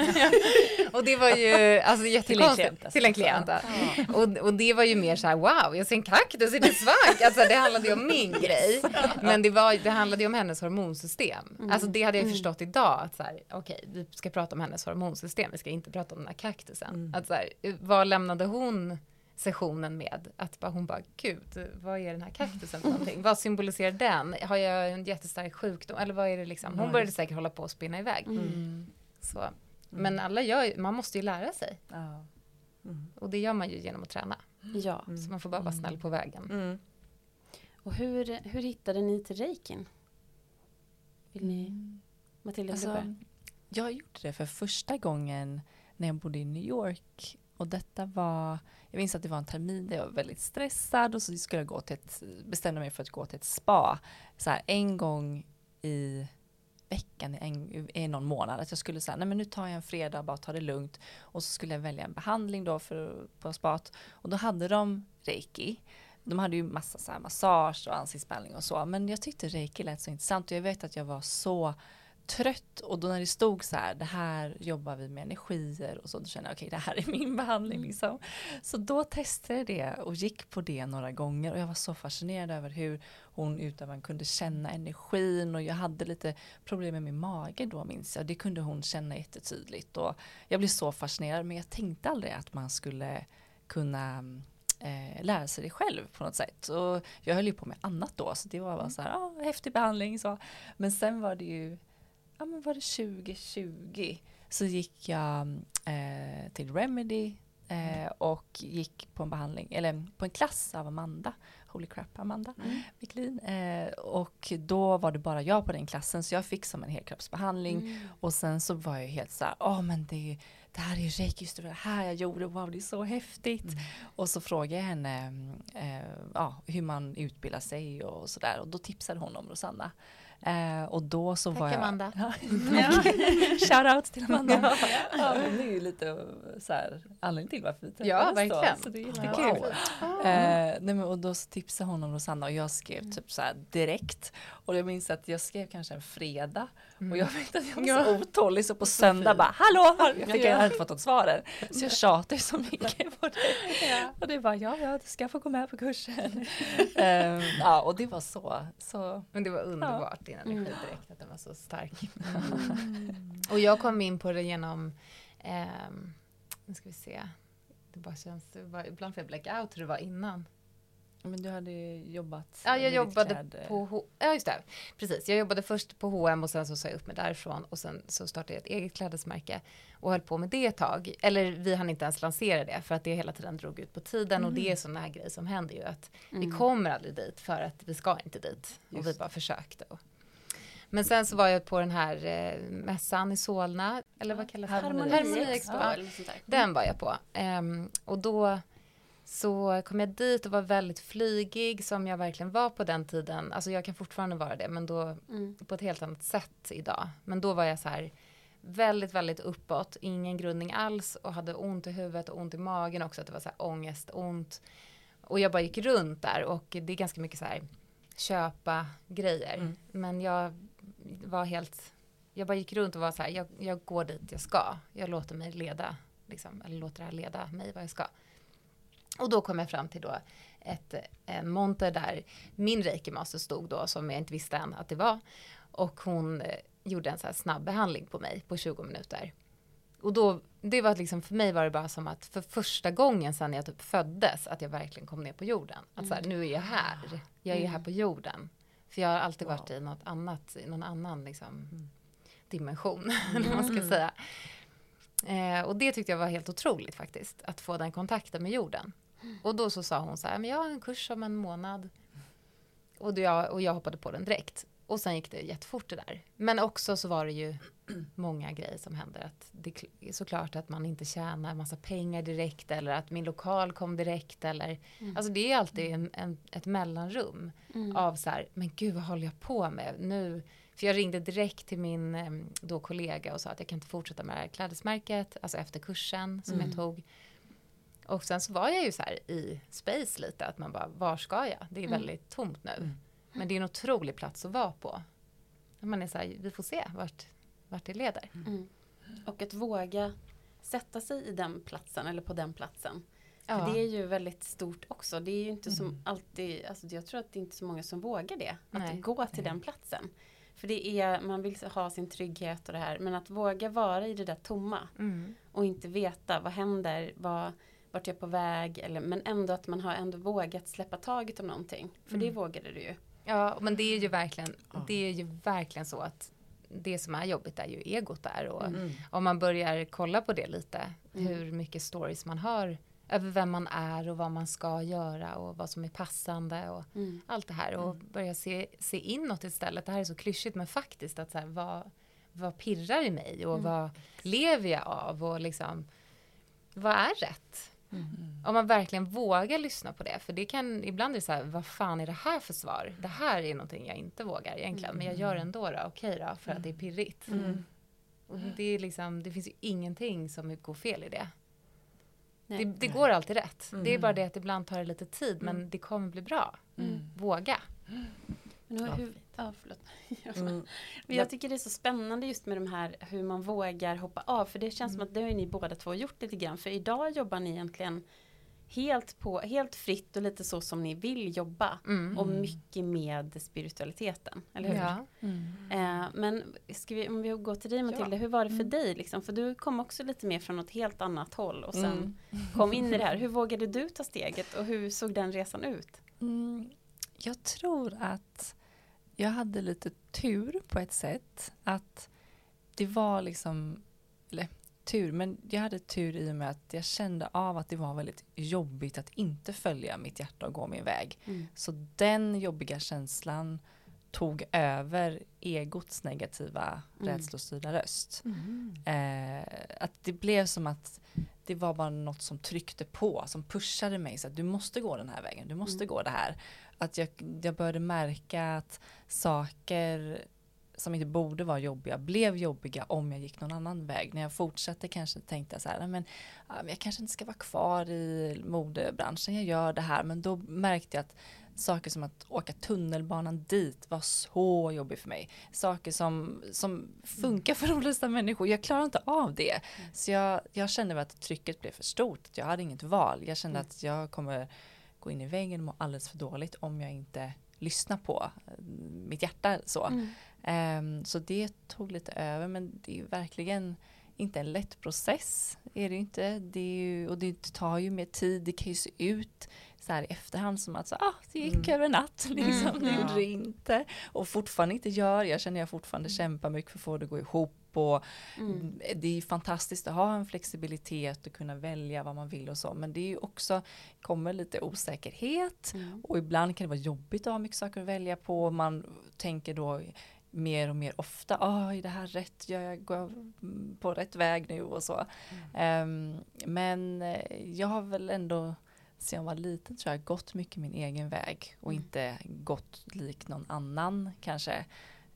Och det var ju alltså, jättekonstigt. klient, alltså. Till en klient. Ja. Och, och det var ju mer så här, wow, jag ser en kaktus i din svank. Alltså det handlade ju om min grej. Men det, var, det handlade ju om hennes hormonsystem. Mm. Alltså det hade jag Mm. förstått idag. Att så här, okej, vi ska prata om hennes hormonsystem. Vi ska inte prata om den här kaktusen. Mm. Att så här, vad lämnade hon sessionen med? Att bara, hon bara, gud, vad är den här kaktusen för någonting? Vad symboliserar den? Har jag en jättestark sjukdom? Eller vad är det liksom? Hon började säkert hålla på att spinna iväg. Mm. Så. Men alla gör ju, man måste ju lära sig. Ja. Mm. Och det gör man ju genom att träna. Ja. Så man får bara vara snäll på vägen. Mm. Och hur, hur hittade ni till reikin? Vill ni, Matilda, vill du börja? Alltså, jag gjorde det för första gången när jag bodde i New York. Och detta var, jag minns att det var en termin där jag var väldigt stressad och så skulle jag gå till ett, bestämde mig för att gå till ett spa. Så här, en gång i veckan, i, en, i någon månad. Att jag skulle säga, nej men nu tar jag en fredag och bara ta det lugnt. Och så skulle jag välja en behandling då för, på spat. Och då hade de reiki. De hade ju massa så här massage och ansiktsbehandling och så. Men jag tyckte reiki lät så intressant och jag vet att jag var så trött och då när det stod så här, det här jobbar vi med energier och så, då kände jag okej, okay, det här är min behandling liksom. Så då testade jag det och gick på det några gånger och jag var så fascinerad över hur hon utövaren kunde känna energin och jag hade lite problem med min mage då, minns jag. Det kunde hon känna jättetydligt och jag blev så fascinerad, men jag tänkte aldrig att man skulle kunna eh, lära sig det själv på något sätt. Och jag höll ju på med annat då, så det var bara så här, ah, häftig behandling så. Men sen var det ju ja, men var det tjugo tjugo så gick jag eh, till Remedy eh, och gick på en behandling, eller på en klass av Amanda. Holy crap, Amanda mm. Micklin. Eh, och då var det bara jag på den klassen, så jag fick som en helkroppsbehandling. Mm. Och sen så var jag helt så här, åh oh, men det, det här är ju reiki, just det här jag gjorde, wow det är så häftigt. Mm. Och så frågade jag henne eh, ja, hur man utbildar sig och sådär. Och då tipsade hon om Rosanna. Eh, och då så Tack, var jag... Amanda. Ja, shout out till Amanda. Ja, ja, men det är ju lite så här anledning till varför vi träffades. Ja, verkligen. Då, så det är jättekul. Wow. Eh, nej, men, och då tipsade hon om Rosanna och jag skrev typ så här direkt. Och jag minns att jag skrev kanske en fredag. Mm. Och jag vet att jag var så otålig, så på söndag bara, hallå! Jag fick jag inte fått något svar. Så jag tjatade så mycket på det. Ja. Och det var, ja, ja, du ska få gå med på kursen. eh, ja, och det var så. så men det var underbart. Ja. Energi direkt, att den var så stark. Mm. Och jag kom in på det genom eh, nu ska vi se, det bara känns, det var, ibland får jag blackout hur det var innan. Men du hade jobbat. Ja, jag jobbade kläd. på H- ja, just det. Precis. Jag jobbade först på H och M och sen så sa jag upp mig därifrån och sen så startade jag ett eget klädesmärke och höll på med det ett tag. Eller vi hann inte ens lansera det för att det hela tiden drog ut på tiden mm. och det är sådana här grejer som händer ju att mm. vi kommer aldrig dit för att vi ska inte dit och just. Vi bara försökte. Och men sen så var jag på den här eh, mässan i Solna, eller vad kallas det? Harmoni, Harmoni Expo. Ja, den var jag på. Um, och då så kom jag dit och var väldigt flygig som jag verkligen var på den tiden. Alltså jag kan fortfarande vara det, men då mm. på ett helt annat sätt idag. Men då var jag så här väldigt, väldigt uppåt, ingen grundning alls och hade ont i huvudet och ont i magen också, att det var så här ångest, ont. Och jag bara gick runt där och det är ganska mycket så här köpa grejer. Mm. Men jag var helt, jag bara gick runt och var så här, jag, jag går dit jag ska. Jag låter mig leda, liksom, eller låter det här leda mig vad jag ska. Och då kom jag fram till då ett, en monter där min reiki-master stod då, som jag inte visste än att det var. Och hon eh, gjorde en så här snabb behandling på mig på tjugo minuter. Och då, det var liksom, för mig var det bara som att för första gången sedan jag typ föddes, att jag verkligen kom ner på jorden. Att så här, nu är jag här. Jag är mm. här på jorden. För jag har alltid wow. varit i något annat, i någon annan liksom, mm. dimension, eller vad man ska säga. Eh, och det tyckte jag var helt otroligt faktiskt, att få den kontakten med jorden. Mm. Och då så sa hon så här, men jag har en kurs om en månad. Och jag, och jag hoppade på den direkt. Och sen gick det jättefort det där. Men också så var det ju många grejer som hände. Att det är såklart att man inte tjänar en massa pengar direkt. Eller att min lokal kom direkt. Eller, mm. Alltså det är alltid en, en, ett mellanrum. Mm. Av så här, men gud vad håller jag på med nu? För jag ringde direkt till min då kollega och sa att jag kan inte fortsätta med det här klädesmärket. Alltså efter kursen som mm. jag tog. Och sen så var jag ju så här i space lite. Att man bara, var ska jag? Det är mm. väldigt tomt nu. Mm. Men det är en otrolig plats att vara på. Man är så här, vi får se vart, vart det leder. Mm. Och att våga sätta sig i den platsen eller på den platsen. Ja. För det är ju väldigt stort också. Det är ju inte Mm. som alltid, alltså jag tror att det är inte så många som vågar det. Att Nej. gå till den platsen. För det är, man vill ha sin trygghet och det här. Men att våga vara i det där tomma. Mm. Och inte veta vad händer, vad, vart jag är på väg. Eller, men ändå att man har ändå vågat släppa taget om någonting. För Mm. det vågade du ju. Ja, men det är ju verkligen, det är ju verkligen så att det som är jobbigt är ju egot där. Och Mm. om man börjar kolla på det lite, Mm. hur mycket stories man har över vem man är och vad man ska göra och vad som är passande och Mm. allt det här. Och börja se, se inåt istället. Det här är så klyschigt, men faktiskt att så här, vad, vad pirrar i mig och Mm. vad lever jag av och liksom, vad är rätt? Mm. Om man verkligen vågar lyssna på det. För det kan, ibland är det så här, vad fan är det här för svar? Det här är någonting jag inte vågar egentligen. Mm. Men jag gör ändå då, okej då, för att det är pirrigt. Mm. Och det är liksom, det finns ju ingenting som går fel i det. Nej. Det, det går alltid rätt. Mm. Det är bara det att ibland tar det lite tid, men det kommer bli bra. Mm. Våga. Men hur, hur, Ja, förlåt. Mm. Men jag tycker det är så spännande just med de här hur man vågar hoppa av. För det känns Mm. som att det har ju ni båda två gjort lite grann. För idag jobbar ni egentligen helt, på, helt fritt och lite så som ni vill jobba. Mm. Och mycket med spiritualiteten, eller hur? Ja. Eh, men ska vi, om vi går till dig Matilda, hur var det för dig? Liksom? För du kom också lite mer från något helt annat håll och sen Mm. kom in i det här. Hur vågade du ta steget och hur såg den resan ut? Mm, jag tror att jag hade lite tur på ett sätt. Att det var liksom, eller tur, men jag hade tur i och med att jag kände av att det var väldigt jobbigt att inte följa mitt hjärta och gå min väg. Mm. Så den jobbiga känslan tog över egots negativa Mm. rädslostyrda röst. Eh, att det blev som att det var bara något som tryckte på, som pushade mig så att du måste gå den här vägen, du måste Mm. gå det här. Att jag, jag började märka att saker som inte borde vara jobbiga blev jobbiga om jag gick någon annan väg. När jag fortsatte kanske tänkte jag så här, men ja, jag kanske inte ska vara kvar i modebranschen, jag gör det här. Men då märkte jag att saker som att åka tunnelbanan dit var så jobbigt för mig. Saker som, som funkar för de flesta människor. Jag klarar inte av det. Så jag, jag kände att trycket blev för stort. Jag hade inget val. Jag kände att jag kommer gå in i väggen och må alldeles för dåligt om jag inte lyssnar på mitt hjärta. Så, Mm. um, så det tog lite över. Men det är ju verkligen inte en lätt process. Är det inte. Det är ju, och det tar ju mer tid. Det kan ju se ut så här i efterhand som att så, ah, det gick Mm. över natt. Liksom. Mm, Det ja. gjorde det inte. Och fortfarande inte gör. Jag känner jag fortfarande kämpar mycket för att få det att gå ihop. Och Mm. det är fantastiskt att ha en flexibilitet och kunna välja vad man vill och så. Men det är ju också, kommer lite osäkerhet. Mm. Och ibland kan det vara jobbigt att ha mycket saker att välja på. Man tänker då mer och mer ofta, ah, är det här rätt? Jag, jag går på rätt väg nu och så. Um, men eh, jag har väl ändå, sen jag var liten tror jag, gått mycket min egen väg. Och Mm. inte gått lik någon annan kanske.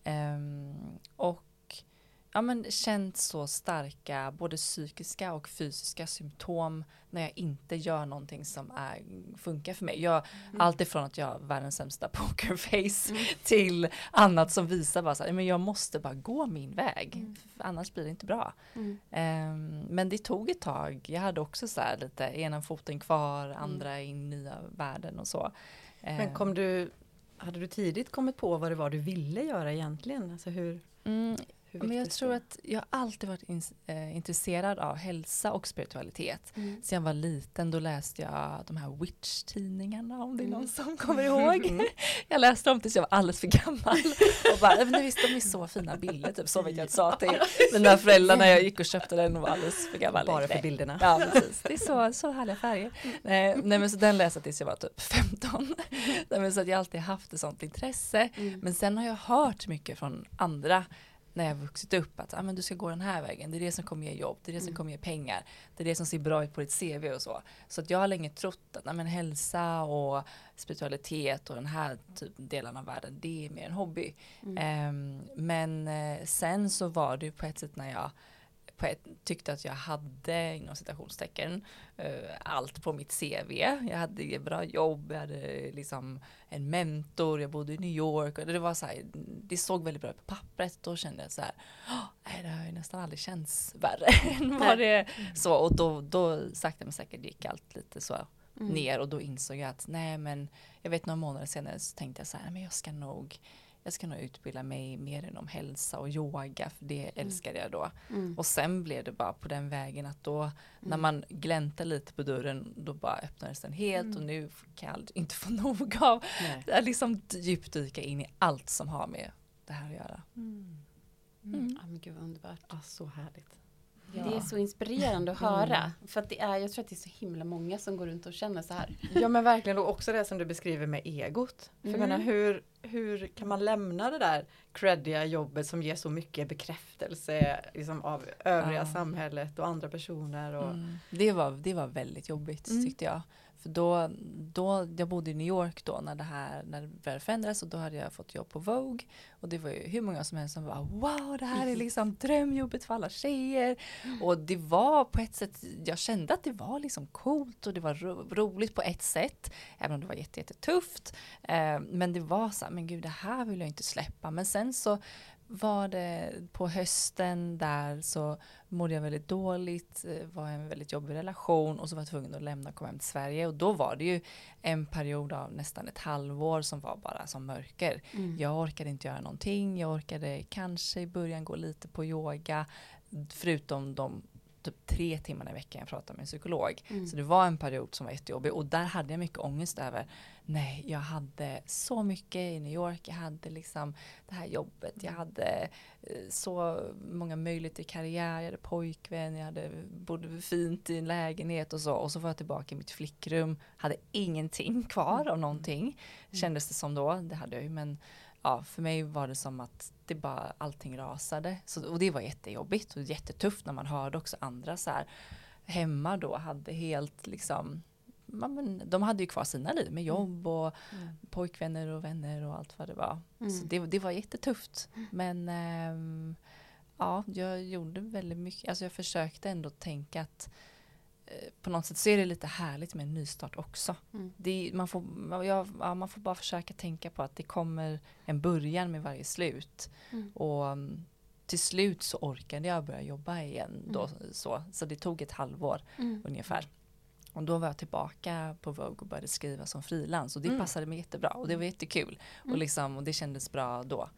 Um, och ja, men känt så starka både psykiska och fysiska symptom när jag inte gör någonting som är, funkar för mig. Jag, Mm. allt ifrån att jag har världens sämsta pokerface Mm. till annat som visar bara så här, men jag måste bara gå min väg. Mm. För annars blir det inte bra. Mm. Um, men det tog ett tag. Jag hade också så här lite ena foten kvar, andra i nya världen och så. Men kom du, hade du tidigt kommit på vad det var du ville göra egentligen? Alltså hur, Mm. hur Men jag väcktes tror det? att jag alltid varit in, eh, intresserad av hälsa och spiritualitet. Mm. Sen jag var liten då läste jag de här Witch-tidningarna, om det är Mm. någon som kommer ihåg. Jag läste dem tills jag var alldeles för gammal. Och bara, men visst, de är så fina bilder, typ, så vet jag att sa till mina föräldrar när jag gick och köpte den och var alldeles för gammal. Bara för Nej. bilderna. Ja, precis. Det är så, så härliga färger. Nej, nej, men så den läste jag tills jag var typ femton. Nej, men så att jag alltid haft ett sånt intresse. Mm. Men sen har jag hört mycket från andra när jag vuxit upp att ah, men du ska gå den här vägen. Det är det som kommer ge jobb. Det är det som Mm. kommer ge pengar. Det är det som ser bra ut på ditt C V och så. Så att jag har länge trott att ah, men hälsa och spiritualitet och den här typ delen av världen, det är mer en hobby. Mm. Ehm, men eh, sen så var det ju på ett sätt när jag på ett, tyckte att jag hade inom citationstecken uh, allt på mitt C V. Jag hade ett bra jobb, jag hade liksom en mentor, jag bodde i New York och det var så här, det såg väldigt bra ut på pappret. Då kände jag så här, nej, det har ju nästan aldrig känts värre än vad det så. Och då, då sakta men säkert gick allt lite så Mm. ner och då insåg jag att nej, men jag vet några månader senare så tänkte jag så här, men jag ska nog Jag ska nog utbilda mig mer inom hälsa och yoga, för det älskade jag då. Mm. Och sen blev det bara på den vägen att då, när man gläntar lite på dörren, då bara öppnades den helt och nu kan jag inte få nog av Nej. att liksom djupdyka in i allt som har med det här att göra. Mm. Mm. Ja, men gud vad underbart. Ah, så härligt. Det är så inspirerande att höra. För att det är, jag tror att det är så himla många som går runt och känner så här. Ja, men verkligen, och också det som du beskriver med egot. För jag Mm. menar, hur, hur kan man lämna det där creddiga jobbet som ger så mycket bekräftelse liksom, av övriga Ja. samhället och andra personer? Och, Mm. Det, var, det var väldigt jobbigt Mm. tyckte jag. För då, då, jag bodde i New York då när det här när det började förändras och då hade jag fått jobb på Vogue. Och det var ju hur många som helst som var wow, det här är liksom drömjobbet för alla tjejer. Och det var på ett sätt, jag kände att det var liksom coolt och det var ro, roligt på ett sätt. Även om det var jätte, jättetufft. Eh, men det var så här, men gud det här vill jag inte släppa. Men sen så var det på hösten där så mådde jag väldigt dåligt, var en väldigt jobbig relation och så var jag tvungen att lämna och komma hem till Sverige och då var det ju en period av nästan ett halvår som var bara som mörker. Mm. Jag orkade inte göra någonting, jag orkade kanske i början gå lite på yoga förutom de typ tre timmar i veckan jag pratade med en psykolog. Mm. Så det var en period som var jättejobbig och där hade jag mycket ångest över. Nej, jag hade så mycket i New York. Jag hade liksom det här jobbet. Jag hade eh, så många möjligheter i karriär. Jag hade pojkvän. Jag hade bodde fint i en lägenhet och så. Och så var jag tillbaka i mitt flickrum. Hade ingenting kvar av någonting. Kändes det som då. Det hade jag ju. Men ja, för mig var det som att det bara allting rasade. Så, och det var jättejobbigt och jättetufft när man hörde också andra så här hemma då hade helt liksom men, de hade ju kvar sina liv med jobb och mm. pojkvänner och vänner och allt vad det var. Mm. Så det, det var jättetufft. Men ähm, ja, jag gjorde väldigt mycket. Alltså jag försökte ändå tänka att eh, på något sätt så är det lite härligt med en nystart också. Mm. Det, man, får, jag, ja, man får bara försöka tänka på att det kommer en början med varje slut. Mm. Och um, till slut så orkade jag börja jobba igen. Då, mm. så, så det tog ett halvår mm. ungefär. Och då var jag tillbaka på Vogue och började skriva som frilans. Och det mm. passade mig jättebra. Och det var jättekul. Mm. Och, liksom, och det kändes bra då.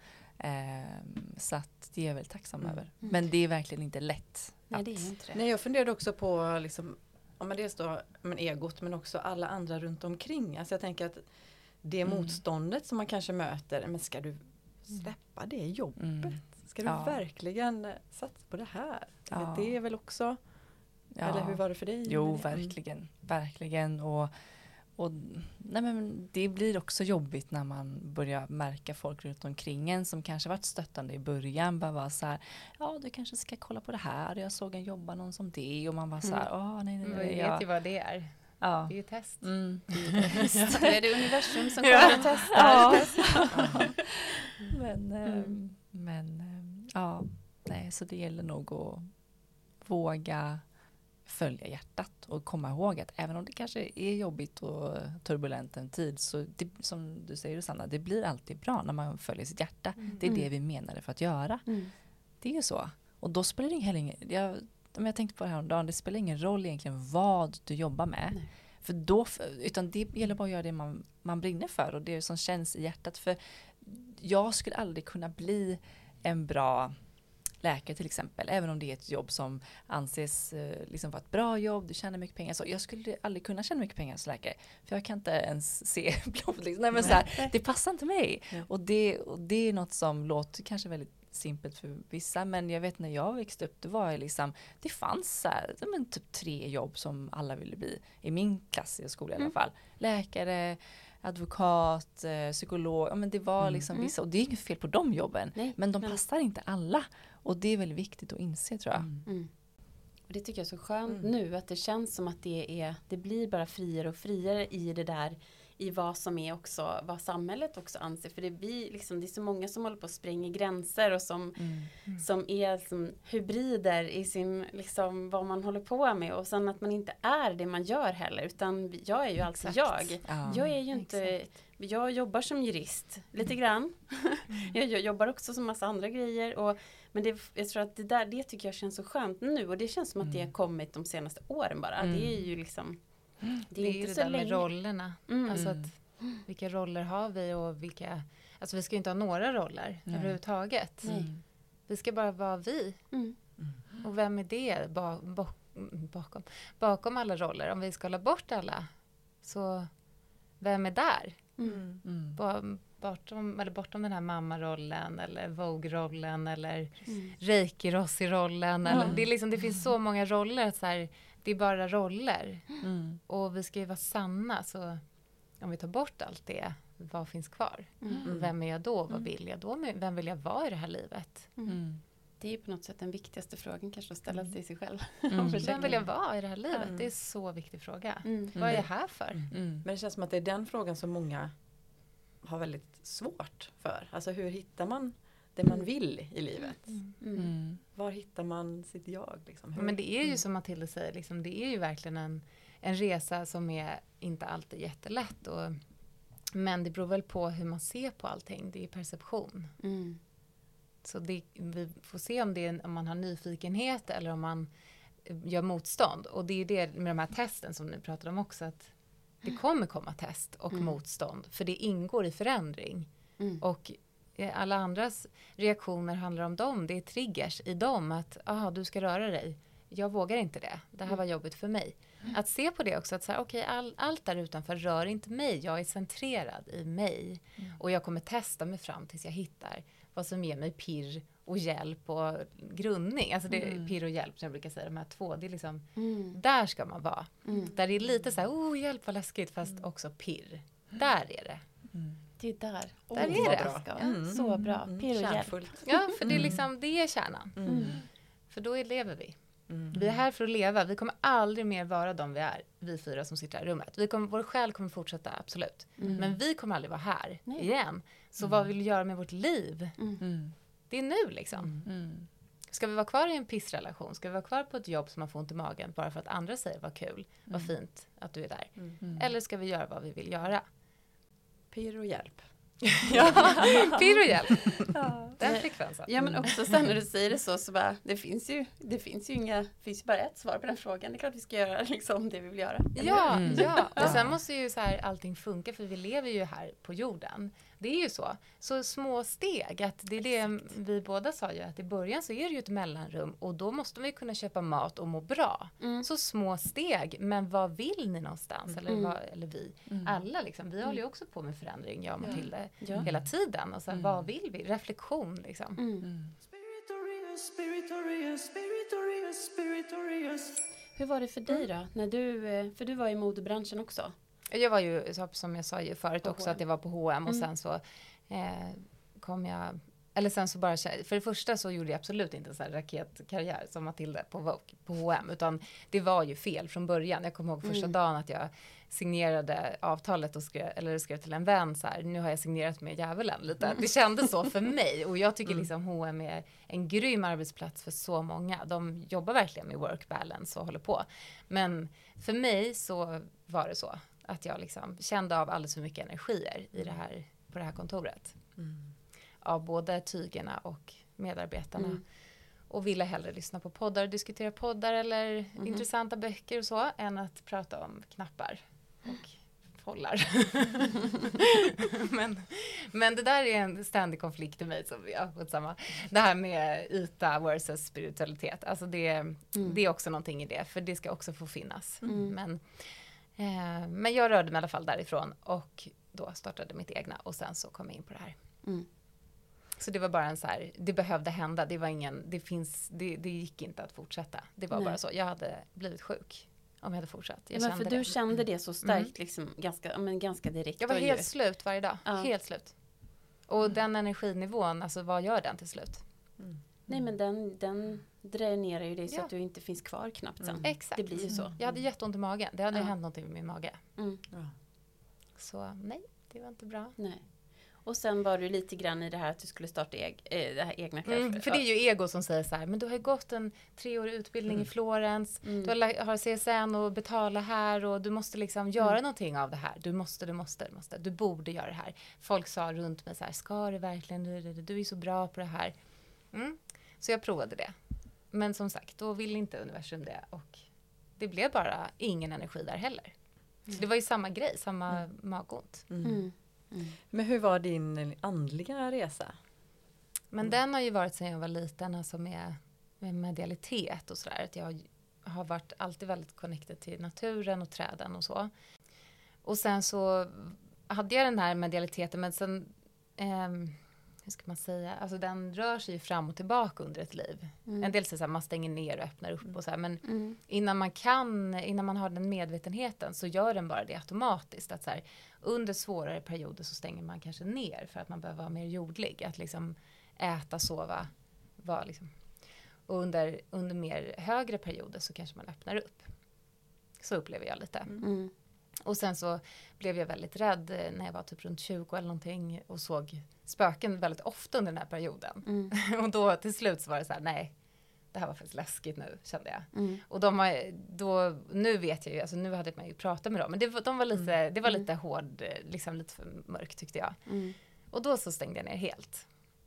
Um, så att det är jag väldigt tacksam mm. över. Mm. Men det är verkligen inte lätt. Nej, att, det är inte det. Nej, jag funderade också på liksom, om man dels då, men egot men också alla andra runt omkring. Alltså jag tänker att det mm. motståndet som man kanske möter, men ska du släppa det jobbet? Mm. Ska du ja. verkligen satsa på det här? Ja. Det är väl också... Ja. Eller hur var det för dig? Jo, verkligen. Verkligen. Och, och nej men det blir också jobbigt när man börjar märka folk runt omkring en som kanske varit stöttande i början. Bara var så här, ja du kanske ska kolla på det här. Jag såg en jobba någon som det. Och man var så här, åh nej nej nej. Vi vet ju vad det är. Ja. Det är ju test. Mm. Det är, test. Det är det universum som kommer att testa. Ja. Ja. Men, mm. men ja, nej så det gäller nog att våga följa hjärtat och komma ihåg att även om det kanske är jobbigt och turbulent en tid så det, som du säger Susanna, det blir alltid bra när man följer sitt hjärta. Mm. Det är det vi menade för att göra. Mm. Det är ju så. Och då spelar det heller ingen, jag, om jag tänkte på det här om dagen, det spelar ingen roll egentligen vad du jobbar med. Nej. För då, utan det gäller bara att göra det man, man brinner för och det som känns i hjärtat. För jag skulle aldrig kunna bli en bra läkare till exempel, även om det är ett jobb som anses eh, liksom vara ett bra jobb, du tjänar mycket pengar, så jag skulle aldrig kunna tjäna mycket pengar som läkare, för jag kan inte ens se blod, liksom. Nej, men så här, det passar inte mig. Ja. Och, det, och det är något som låter kanske väldigt simpelt för vissa, men jag vet när jag växte upp, det var liksom, det fanns så här, men typ tre jobb som alla ville bli i min klass i skolan mm. i alla fall. Läkare, advokat, eh, psykolog, ja, men det var mm. liksom vissa, och det är inget fel på de jobben, nej, men de passar nej. inte alla. Och det är väldigt viktigt att inse, tror jag. Mm. Mm. Och det tycker jag är så skönt mm. nu, att det känns som att det är, det blir bara friare och friare i det där, i vad som är också, vad samhället också anser. För det blir liksom, det är så många som håller på att spränga gränser och som, mm. Mm. som är som hybrider i sin, liksom, vad man håller på med. Och sen att man inte är det man gör heller, utan jag är ju alltid Exakt. jag. Ja. Jag är ju inte... Exakt. Jag jobbar som jurist, lite grann. Mm. jag, jag jobbar också som massa andra grejer. Och, men det, jag tror att det där, det tycker jag känns så skönt nu. Och det känns som att det har kommit de senaste åren bara. Mm. Det är ju liksom... Mm. Det är, det är inte det så där länge. Med rollerna. Mm. Alltså att, vilka roller har vi och vilka... Alltså vi ska ju inte ha några roller mm. överhuvudtaget. Mm. Vi ska bara vara vi. Mm. Mm. Och vem är det ba, ba, bakom, bakom alla roller? Om vi ska hålla bort alla, så vem är där? Mm. Mm. Bortom, eller bortom den här mammarollen eller Vogue-rollen eller mm. Reiki-Rossi-rollen. Mm. Eller, det, är liksom, det finns så många roller. Så här, det är bara roller. Mm. Och vi ska ju vara sanna. Så om vi tar bort allt det, vad finns kvar? Mm. Vem är jag då? Vad vill jag då? Vem vill jag vara i det här livet? Mm. Det är ju på något sätt den viktigaste frågan kanske att ställa till sig själv. Mm. Vem vill jag vara i det här livet? Mm. Det är en så viktig fråga. Mm. Vad är jag här för? Mm. Men det känns som att det är den frågan som många har väldigt svårt för. Alltså hur hittar man det man vill i livet? Mm. Mm. Var hittar man sitt jag? Liksom? Hur? Men det är ju som Matilda säger, liksom, det är ju verkligen en, en resa som är inte alltid jättelätt. Och, men det beror väl på hur man ser på allting. Det är perception. Mm. Så det, vi får se om, det är, om man har nyfikenhet eller om man gör motstånd. Och det är ju det med de här testen som ni pratade om också. Att det kommer komma test och Mm. motstånd. För det ingår i förändring. Mm. Och alla andras reaktioner handlar om dem. Det är triggers i dem. Att aha, du ska röra dig. Jag vågar inte det. Det här var jobbigt för mig. Att se på det också. Att säga, okay, all, allt där utanför rör inte mig. Jag är centrerad i mig. Mm. Och jag kommer testa mig fram tills jag hittar vad som ger mig pirr och hjälp och grundning. Alltså det är Mm. pirr och hjälp som jag brukar säga. De här två. Det är liksom, Mm. där ska man vara. Mm. Där det är lite så här, oh hjälp vad läskigt. Fast också pirr. Där är det. Mm. Det är där. Där Oh, är vad det. bra. Ska. Mm. Så bra. Mm. Pirr och hjälp. Kärnfullt. Ja, för det är Mm. liksom, det är kärnan. Mm. För då lever vi. Mm. Vi är här för att leva. Vi kommer aldrig mer vara de vi är. Vi fyra som sitter här i rummet. Vi kommer, vår själ kommer fortsätta, absolut. Mm. Men vi kommer aldrig vara här Nej. igen. Så vad vill vi göra med vårt liv? Mm. Det är nu liksom. Mm. Ska vi vara kvar i en pissrelation? Ska vi vara kvar på ett jobb som man får ont i magen bara för att andra säger vad kul, vad fint att du är där? Mm. Eller ska vi göra vad vi vill göra? Pirr och hjälp. Ja, pirr och hjälp. Den frekvensen. Ja, men också sen när du säger det så, så bara, det finns ju, det finns ju inga, det finns ju bara ett svar på den frågan. Det är klart vi ska göra liksom det vi vill göra. eller Ja, Mm. ja. Och sen måste ju så här allting funka för vi lever ju här på jorden. Det är ju så. Så små steg. Att det är det vi båda sa ju. Att i början så är det ju ett mellanrum. Och då måste vi kunna köpa mat och må bra. Mm. Så små steg. Men vad vill ni någonstans? Eller, Mm. vad, eller vi? Mm. Alla liksom. Vi håller ju också på med förändring. Jag och Matilda. Ja. Hela tiden. Och så här, Mm. vad vill vi? Reflektion liksom. Mm. Mm. Spiritorius, spiritorius, spiritorius, spiritorius. Hur var det för dig då? När du, eh, för du var i modebranschen också. Jag var ju, som jag sa ju förut På också, H och M. att jag var på H och M och Mm. sen så eh, kom jag, eller sen så bara, för det första så gjorde jag absolut inte en sån här raketkarriär som Matilda på Vogue, på H och M, utan det var ju fel från början. Jag kommer ihåg första Mm. dagen att jag signerade avtalet och skrev, eller skrev till en vän så här, nu har jag signerat med djävulen lite. Det kändes så för mig och jag tycker liksom H och M är en grym arbetsplats för så många. De jobbar verkligen med work balance och håller på. Men för mig så var det så att jag liksom kände av alldeles för mycket energier i det här, på det här kontoret. Mm. Av både tygerna och medarbetarna. Mm. Och ville hellre lyssna på poddar och diskutera poddar eller Mhm. intressanta böcker och så, än att prata om knappar och follar. men, men det där är en ständig konflikt i mig. Som vi har fått samma. Det här med yta versus spiritualitet. Alltså det, Mm. det är också någonting i det, för det ska också få finnas. Mm. Men, eh, men jag rörde mig i alla fall därifrån och då startade mitt egna och sen så kom jag in på det här. Mm. Så det var bara en så här, det behövde hända. Det var ingen, det finns, det, det gick inte att fortsätta. Det var Nej. bara så. Jag hade blivit sjuk om jag hade fortsatt. Jag Men för kände du det. kände det så starkt, liksom, ganska, men ganska direkt. Jag var då helt ju. slut varje dag. Ja. Helt slut. Och den energinivån, alltså vad gör den till slut? Nej, men den, den dränerar ju dig så Ja. att du inte finns kvar knappt sen. Mm. Exakt. Det blir ju så. Jag hade jätteont i magen. Det hade Ja. hänt någonting med min mage. Mm. Ja. Så nej, det var inte bra. Nej. Och sen var du lite grann i det här att du skulle starta eg, äh, det här egna Mm, för det är ju ego som säger så här, men du har ju gått en treårig utbildning Mm. i Florens, Mm. du har, la- har C S N och betala här och du måste liksom göra Mm. någonting av det här. Du måste, du måste, du måste. Du borde göra det här. Folk sa runt mig så här, ska du verkligen, du, du, du är så bra på det här. Mm. Så jag provade det. Men som sagt, då vill inte universum det och det blev bara ingen energi där heller. Så det var ju samma grej, samma magont. Mm. Mm. Mm. Men hur var din andliga resa? Men den har ju varit sedan jag var liten, alltså med, med medialitet och sådär. Att jag har varit alltid väldigt connected till naturen och träden och så. Och sen så hade jag den här medialiteten, men sen, ehm, hur ska man säga, alltså den rör sig ju fram och tillbaka under ett liv. Mm. En del säger så här, man stänger ner och öppnar upp och så här, men Mm. innan man kan, innan man har den medvetenheten så gör den bara det automatiskt. Att så här, under svårare perioder så stänger man kanske ner för att man behöver vara mer jordlig. Att liksom äta, sova, vara liksom Och under, under mer högre perioder så kanske man öppnar upp. Så upplever jag lite. Mm. Och sen så blev jag väldigt rädd när jag var typ runt tjugo eller någonting och såg spöken väldigt ofta under den här perioden. Mm. Och då till slut så var det så här, nej, det här var faktiskt läskigt nu, kände jag. Mm. Och de har, då, nu vet jag ju, alltså nu hade man ju pratat med dem, men det, var- de var lite, Mm. det var lite hård, liksom lite för mörkt tyckte jag. Mm. Och då så stängde jag ner helt.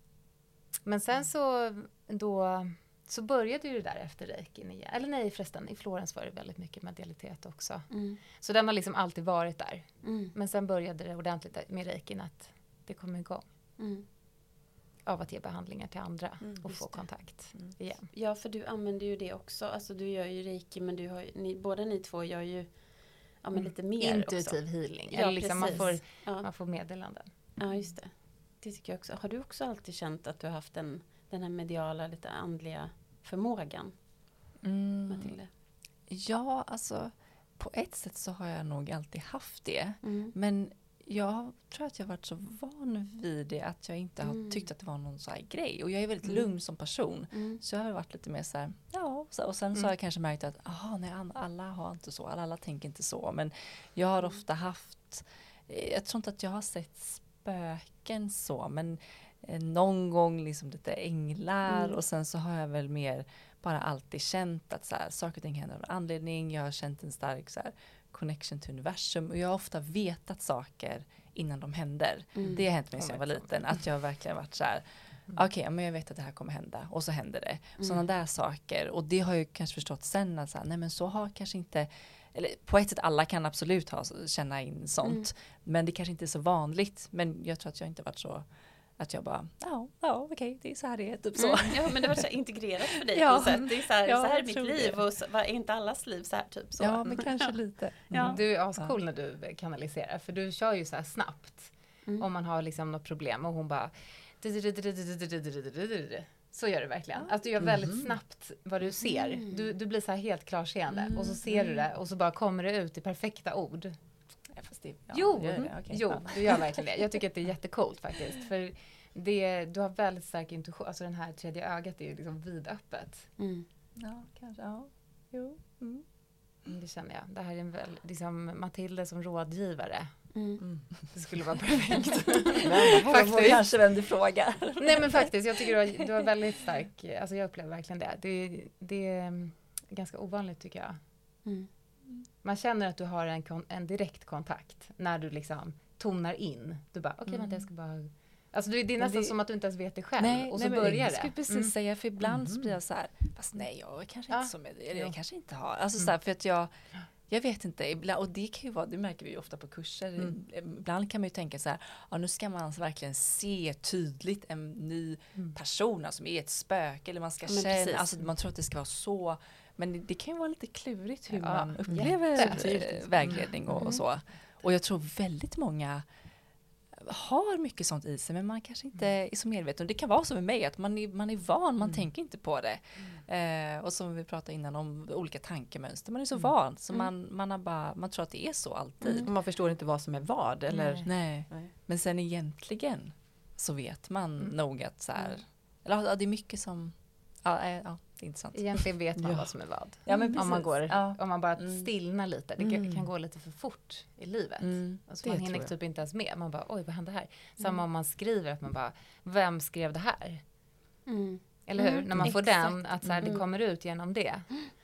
Men sen så, då, så började ju det där efter reikin igen. Eller nej förresten, i Florens var det väldigt mycket medialitet också. Mm. Så den har liksom alltid varit där. Mm. Men sen började det ordentligt med reikin att det kom igång. Mm. Av att ge behandlingar till andra Mm, och just få det. kontakt Mm. igen. Ja, för du använder ju det också. Alltså du gör ju reiki, men du har ju, ni, båda ni två gör ju ja, men lite mer Intuitiv också. healing. Ja, Eller liksom man, precis. får, Ja. man får meddelanden. Ja, just det. Det tycker jag också. Har du också alltid känt att du har haft den, den här mediala, lite andliga förmågan, Mm. Matilda? Ja, alltså på ett sätt så har jag nog alltid haft det. Mm. Men jag tror att jag har varit så van vid det att jag inte har Mm. tyckt att det var någon så här grej. Och jag är väldigt Mm. lugn som person. Mm. Så jag har varit lite mer så här, ja. Så, och sen så Mm. har jag kanske märkt att aha, nej, alla har inte så, alla, alla tänker inte så. Men jag har ofta haft, eh, jag tror inte att jag har sett spöken så, men eh, någon gång liksom lite änglar. Mm. Och sen så har jag väl mer bara alltid känt att så här, saker och ting händer av anledning. Jag har känt en stark så här, connection till universum. Och jag har ofta vetat saker innan de händer. Mm. Det har hänt mig Ja, sedan jag var men så. liten. Att jag verkligen varit så här, okej, men jag vet att det här kommer hända. Och så händer det. Mm. Sådana där saker. Och det har jag kanske förstått sen att så här, nej men så har kanske inte, eller på ett sätt alla kan absolut ha, känna in sånt. Men det kanske inte är så vanligt. Men jag tror att jag inte varit så, att jag bara, ja, ja okej, det är så här det är, typ så. Mm. Ja, men det var så här integrerat för dig Ja. på något sätt. Det är så här, Ja, så här är jag mitt tror liv det. och så, var, är inte allas liv så här typ så. Ja, men kanske lite. Ja. Du är ascool när du kanaliserar. För du kör ju så här snabbt. Mm. Om man har liksom något problem. Och hon bara... Så gör du verkligen. Alltså du gör väldigt snabbt vad du ser. Mm. Du, du blir så här helt klarseende. Och så ser du det. Och så bara kommer det ut i perfekta ord. Ja, fast det, ja, Jo, gör det, okej, jo ja. du gör verkligen det. Jag tycker att det är jättecoolt faktiskt. För det, du har väldigt stark intuition. Alltså den här tredje ögat är ju liksom vidöppet. Mm. Ja, kanske, ja. Jo. Mm. Mm, det känner jag. Det här är en väl, liksom Matilda som rådgivare. Mm. Det skulle vara perfekt. Faktiskt. Kanske vem du frågar. Nej men faktiskt, jag tycker du har, du har väldigt stark, alltså jag upplever verkligen det. Det, det är ganska ovanligt tycker jag. Mm. Man känner att du har en, kon, en direkt kontakt när du liksom tonar in. Du bara, okej okay, vänta jag ska bara... Alltså det, det är nästan det- som att du inte ens vet det själv. Nej, och så nej, men börjar jag det. skulle precis Mm. säga, för ibland så blir jag så här, fast nej, jag är kanske Ja. inte så med det, eller Jo. jag kanske inte har, alltså så här, för att jag, jag vet inte, ibland, och det kan ju vara, det märker vi ju ofta på kurser, Mm. ibland kan man ju tänka så här, ja nu ska man verkligen se tydligt en ny Mm. person, alltså som är ett spöke, eller man ska Ja, men känna, precis. alltså man tror att det ska vara så, men det, det kan ju vara lite klurigt hur Ja, man upplever jättetydligt. eh, vägledning och, Mm. och så. Och jag tror väldigt många har mycket sånt i sig, men man kanske inte är så medveten. Det kan vara så med mig, att man är, man är van, man Mm. tänker inte på det. Eh, och som vi pratade innan om olika tankemönster, man är så Mm. van, så Mm. man, man, har bara, man tror att det är så alltid. Mm. Man förstår inte vad som är vad. Eller? Nej. Nej. Nej. Men sen egentligen så vet man Mm. nog att så här, Mm. eller ja, det är mycket som, ja, eh, ja det är intressant. Egentligen vet man Ja. vad som är vad. Ja, men Om man, precis. går, Ja. om man bara Mm. stillnar lite. Det kan, Mm. kan gå lite för fort i livet. Mm. Alltså Det man tror hinner jag. typ inte ens med. Man bara, oj vad hände här? Samma Mm. om man skriver, att man bara, vem skrev det här? Mm. Eller hur? Mm, När man får exakt. den, att så här, det Mm. kommer ut genom det.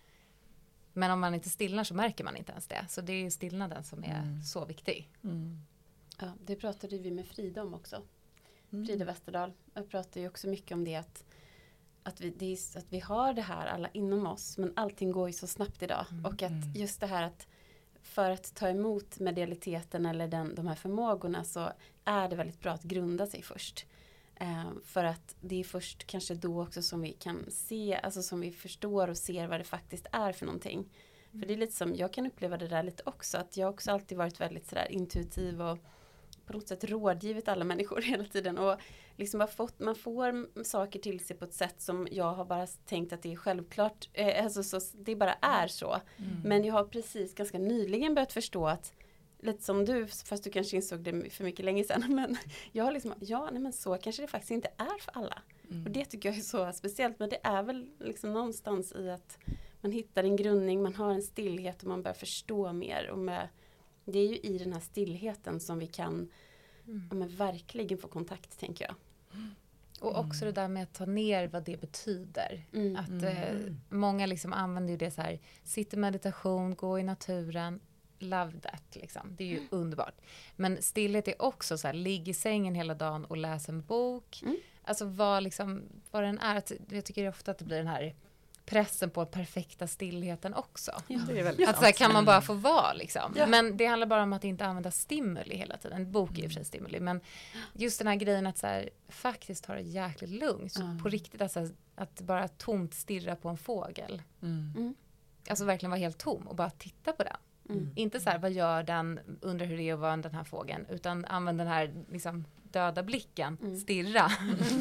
Men om man inte stillnar så märker man inte ens det. Så det är ju stillnaden som är Mm. så viktig. Mm. Ja, det pratade vi med Frida om också. Mm. Frida Westerdahl. Jag pratar ju också mycket om det att, att, vi, det är, att vi har det här alla inom oss, men allting går ju så snabbt idag. Mm. Och att Mm. just det här att för att ta emot medialiteten eller den, de här förmågorna så är det väldigt bra att grunda sig först. Eh, för att det är först kanske då också som vi kan se, alltså som vi förstår och ser vad det faktiskt är för någonting. För det är lite som, jag kan uppleva det där lite också, att jag också alltid varit väldigt sådär intuitiv och på något sätt rådgivit alla människor hela tiden och liksom har fått, man får saker till sig på ett sätt som jag har bara tänkt att det är självklart, eh, alltså så, det bara är så. Mm. Men jag har precis ganska nyligen börjat förstå att, lite som du, fast du kanske insåg det för mycket länge sedan, men jag har liksom, ja nej men så kanske det faktiskt inte är för alla. Mm. Och det tycker jag är så speciellt. Men det är väl liksom någonstans i att man hittar en grundning, man har en stillhet och man börjar förstå mer. Och med, det är ju i den här stillheten som vi kan mm. ja, men verkligen få kontakt, tänker jag. Mm. Och också det där med att ta ner vad det betyder. Mm. Att eh, många liksom använder ju det så här, sitter meditation, gå i naturen, love that liksom. Det är ju mm. underbart. Men stillhet är också så här, ligg i sängen hela dagen och läs en bok. Mm. Alltså vad liksom, vad den är. Att, jag tycker ofta att det blir den här pressen på perfekta stillheten också. Ja, det är väldigt att så här, kan man bara få vara liksom. Ja. Men det handlar bara om att inte använda stimuli hela tiden. En bok är i och för sig stimuli. Men just den här grejen att så här, faktiskt ta det jäkligt lugnt. Mm. På riktigt, alltså, att bara tomt stirra på en fågel. Mm. Mm. Alltså verkligen vara helt tom och bara titta på den. Mm. Inte så här, vad gör den, undrar hur det är att vara den här fågeln. Utan använd den här liksom, döda blicken, mm. stirra.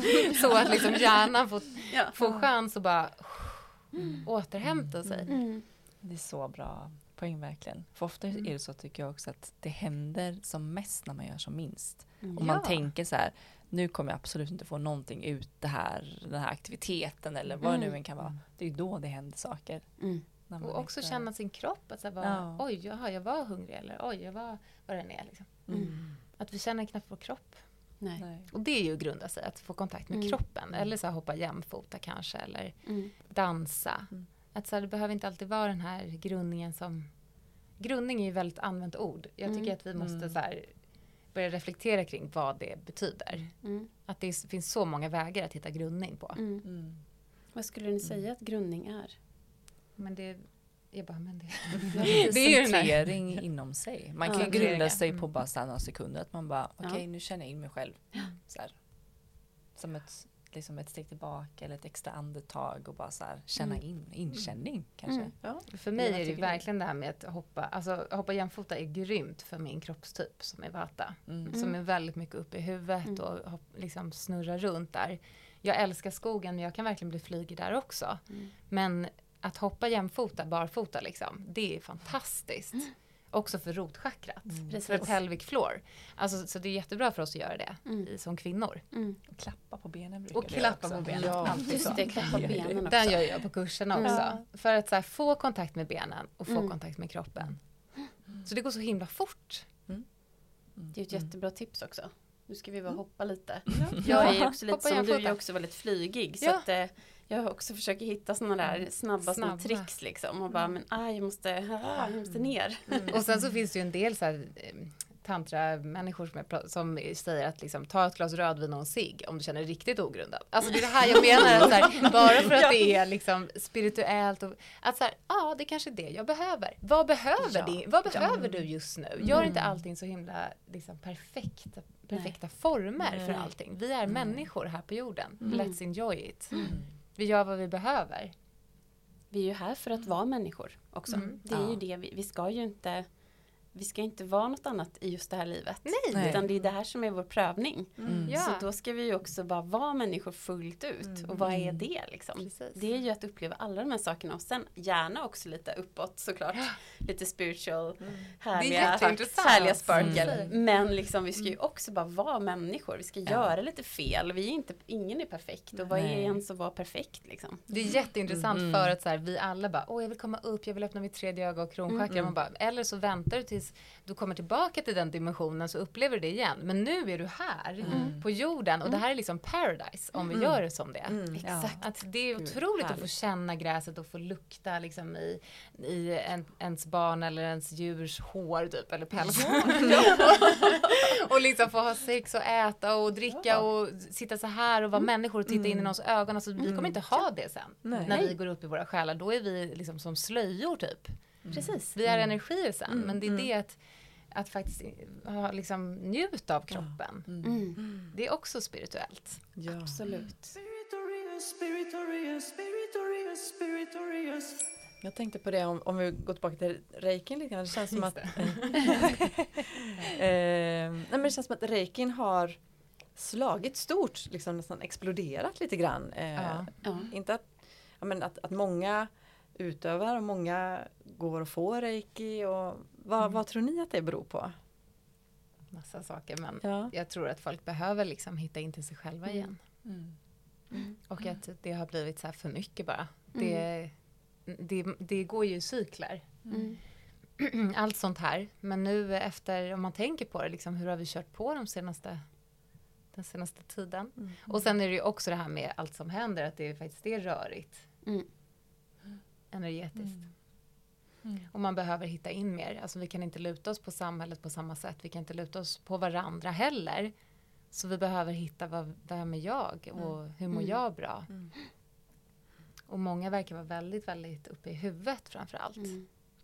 Så att liksom hjärnan får, ja. får chans att bara mm. återhämta sig. Mm. Det är så bra poäng verkligen. För ofta mm. är det så, tycker jag också, att det händer som mest när man gör som minst. Mm. Och man ja. tänker så här, nu kommer jag absolut inte få någonting ut det här, den här aktiviteten eller vad mm. det nu än kan vara. Det är då det händer saker. Mm. Och också inte... känna sin kropp. Att så här, bara, ja. Oj, jaha, jag var hungrig. Eller oj, jag var vad den är. Liksom. Mm. Att vi känner knappt vår kropp. Nej. Nej. Och det är ju grunda sig, att få kontakt med mm. kroppen. Eller så här, hoppa jämfota kanske. Eller mm. dansa. Mm. Att så här, det behöver inte alltid vara den här grundningen som... Grundning är ju väldigt använt ord. Jag tycker mm. att vi måste mm. så här, börja reflektera kring vad det betyder. Mm. Att det finns så många vägar att hitta grundning på. Mm. Mm. Vad skulle ni säga att grundning är? Men det jag bara, men det, det, det är ju centrering inom sig. Man kan ja, grunda sig på bara några sekunder. Att man bara, okej okay, ja. nu känner jag in mig själv. Så här, som ett, liksom ett steg tillbaka eller ett extra andetag och bara så här, känna mm. in, inkänning kanske. Mm. Ja. För mig är det verkligen det här med att hoppa, alltså hoppa jämfota är grymt för min kroppstyp som är vata. Mm. Som är väldigt mycket uppe i huvudet mm. och hopp, liksom snurra runt där. Jag älskar skogen men jag kan verkligen bli flygig där också. Mm. Men att hoppa jämfota, barfota liksom, det är fantastiskt. Mm. Också för rotchakrat. Mm. För pelvic floor. Alltså, så det är jättebra för oss att göra det mm. i, som kvinnor. Mm. Och klappa på benen brukar Och klappa på benen. Ja, just det, klappa benen också. Den gör jag på kurserna också. Ja. För att så här, få kontakt med benen och få mm. kontakt med kroppen. Mm. Så det går så himla fort. Mm. Det är ett jättebra tips också. Nu ska vi bara hoppa lite. Mm. Jag är också lite som du, jag är också väldigt flygig. Så ja. att, eh, jag också försöker hitta sådana där snabba, snabba. tricks liksom. Och bara, mm. men ah, jag, måste, ah, jag måste ner. Mm. Och sen så finns det ju en del så här, tantra-människor som, är, som säger att liksom, ta ett glas rödvin och en cigg om du känner riktigt ogrundat. Alltså det är det här jag menar. Att, så här, bara för att det är liksom, spirituellt. Och, att så här, ja, det är kanske det jag behöver. Vad behöver, ja. det, vad behöver ja. du just nu? Gör mm. inte allting så himla liksom, perfekt. perfekta Nej. former Nej. för allting. Vi är mm. människor här på jorden. Mm. Let's enjoy it. Mm. Vi gör vad vi behöver. Vi är ju här för att vara människor också. Mm. Det är ja. ju det. Vi, vi ska ju inte vi ska inte vara något annat i just det här livet. Nej. Utan det är det här som är vår prövning. Mm. Ja. Så då ska vi ju också bara vara människor fullt ut. Mm. Och vad är det liksom? Precis. Det är ju att uppleva alla de här sakerna. Och sen gärna också lite uppåt såklart. Ja. Lite spiritual, mm. härliga, härliga sparkle. Mm. Men liksom vi ska ju också bara vara människor. Vi ska ja. göra lite fel. Vi är inte, ingen är perfekt. Och vad är ens att vara perfekt liksom? Det är jätteintressant mm. för att så här, vi alla bara, åh jag vill komma upp, jag vill öppna mitt tredje öga och kronchakra. Mm. Bara, eller så väntar du tills du kommer tillbaka till den dimensionen så upplever du det igen. Men nu är du här mm. på jorden och mm. det här är liksom paradise om vi mm. gör det som det. Mm. Exakt. Att det är otroligt Härligt. att få känna gräset och få lukta liksom i, i en, ens barn eller ens djurs hår typ, eller päls. Och liksom få ha sex och äta och dricka ja. och sitta så här och vara mm. människor och titta mm. in i någons ögon. Alltså, vi kommer inte ha det sen. Nej. När vi går upp i våra själar. Då är vi liksom som slöjor typ. Mm. Precis. Vi är energier sen, mm. men det är det att, att faktiskt ha, liksom, njuta av kroppen. Ja. Mm. Mm. Det är också spirituellt. Ja. Absolut. Jag tänkte på det om, om vi går tillbaka till reikin lite grann. Det känns som att eh, nej, men det känns som att reikin har slagit stort, liksom nästan exploderat lite grann. Eh, ja. Ja. Inte att, ja, men att, att många utövar och många går och får reiki och vad, mm. vad tror ni att det beror på? Massa saker, men ja. jag tror att folk behöver liksom hitta in till sig själva mm. igen. Mm. Mm. Och att det har blivit så här för mycket bara. Mm. Det, det, det går ju i cykler. Mm. Allt sånt här. Men nu efter, om man tänker på det, liksom, hur har vi kört på de senaste, den senaste tiden? Mm. Och sen är det ju också det här med allt som händer, att det faktiskt är rörigt. Mm. Energetiskt. Mm. Mm. Och man behöver hitta in mer. Alltså vi kan inte luta oss på samhället på samma sätt. Vi kan inte luta oss på varandra heller. Så vi behöver hitta vad, vem är jag och mm. hur mår Mm. jag bra. Mm. Och många verkar vara väldigt, väldigt uppe i huvudet framför allt. Mm.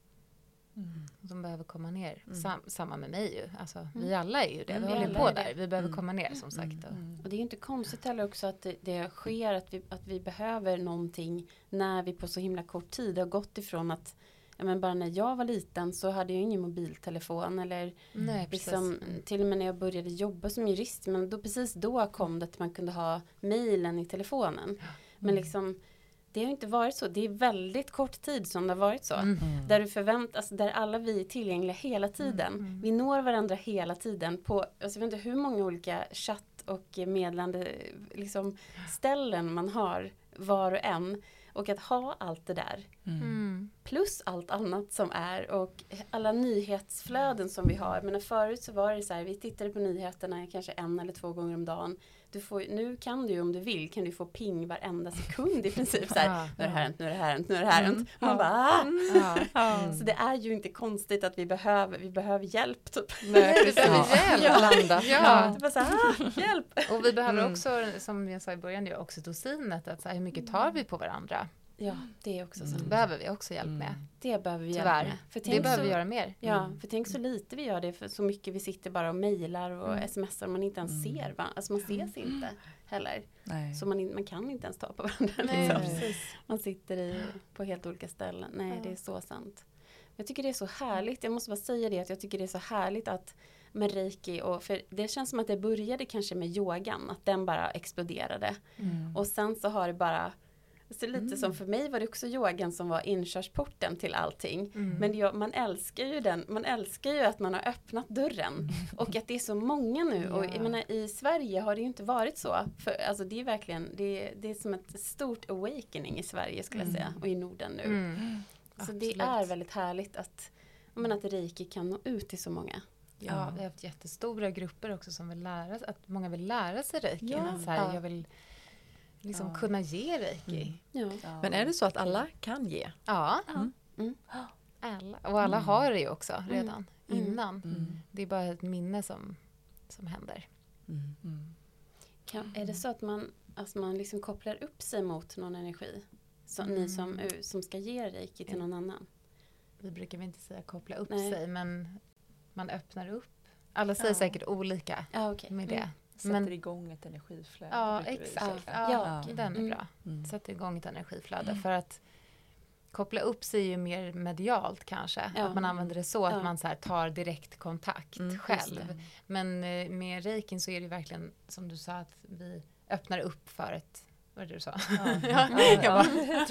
Mm. De behöver komma ner. Mm. Sam, samma med mig ju. Alltså, Mm. Vi alla är ju det. Mm, Vi vi håller alla på är det. där. Vi behöver Mm. komma ner som sagt. Och, Mm. Och det är ju inte konstigt heller också att det, det sker att vi, att vi behöver någonting när vi på så himla kort tid har gått ifrån att ja, men bara när jag var liten så hade jag ingen mobiltelefon eller Nej, precis. liksom, till och med när jag började jobba som jurist, men då, precis då kom det att man kunde ha mejlen i telefonen. Men liksom, det har inte varit så. Det är väldigt kort tid som det har varit så. Mm. Där du förväntas, där alla vi är tillgängliga hela tiden. Mm. Vi når varandra hela tiden på, alltså jag vet inte hur många olika chatt och meddelande liksom, ställen man har var och en. Och att ha allt det där. Mm. Mm. Plus allt annat som är och alla nyhetsflöden som vi har. Men förut så var det så här, vi tittade på nyheterna kanske en eller två gånger om dagen. Du får, nu kan du om du vill, kan du få ping varenda sekund i princip. Så här, Ja. nu är det här hänt, nu är det här hänt, nu är det här hänt. Och man Ja. bara, ah! Ja. Ja. Så det är ju inte konstigt att vi behöver, vi behöver hjälp typ. Nej, Vi behöver hjälp. Ja. Landa. Ja. Det var så här, ah, hjälp! Och vi behöver Mm. också, som jag sa i början, det oxytocinet. Att så här, hur mycket tar vi på varandra? Ja, det är också så. Det Mm. behöver vi också hjälp med. Det behöver vi Tyvärr. hjälp med. För Det tänk behöver så, vi göra mer. Ja, för tänk så lite vi gör det, för så mycket vi sitter bara och mejlar och Mm. smsar och man inte ens Mm. ser varandra. Alltså man ses inte heller. Nej. Så man, in, man kan inte ens ta på varandra. Nej, Liksom. precis. Man sitter i, på helt olika ställen. Nej, Ja. det är så sant. Jag tycker det är så härligt. Jag måste bara säga det, att jag tycker det är så härligt att med reiki, och för det känns som att det började kanske med yogan, att den bara exploderade. Mm. Och sen så har det bara, så lite som för mig var det också yogan som var inkörsporten till allting. Mm. Men jag, man älskar ju den, man älskar ju att man har öppnat dörren. Och att det är så många nu. Och jag menar, i Sverige har det ju inte varit så. För, alltså det är verkligen, det, det är som ett stort awakening i Sverige skulle jag säga. Och i Norden nu. Mm. Så det Absolut. är väldigt härligt att, men att reiki kan nå ut till så många. Ja, vi har haft jättestora grupper också som vill lära sig, att många vill lära sig reiki. Ja. Så här, Ja. Jag vill liksom Ja. kunna ge reiki. Ja. Ja. Men är det så att alla kan ge? Ja, Mm. Mm. alla. Och alla har det ju också redan Mm. innan. Mm. Det är bara ett minne som, som händer. Mm. Mm. Kan, är det så att man, alltså man liksom kopplar upp sig mot någon energi? Så Mm. ni som, som ska ge reiki till någon annan? Vi brukar väl inte säga koppla upp Nej. sig, men man öppnar upp. Alla säger Ja. säkert olika Ja, okej. med det. Mm. Sätter Men- igång ett energiflöde. Ja, brukar vi exakt. säga. Ja, Ja. den är Mm. bra. Mm. Sätter igång ett energiflöde. För att koppla upp sig är ju mer medialt kanske. Ja. Att man använder det så att Ja. man så här tar direkt kontakt Mm, just själv. Men eh, med reikin så är det verkligen som du sa, att vi öppnar upp för ett, vad är det du sa? Ja. Ja, Ja, jag ja. bara,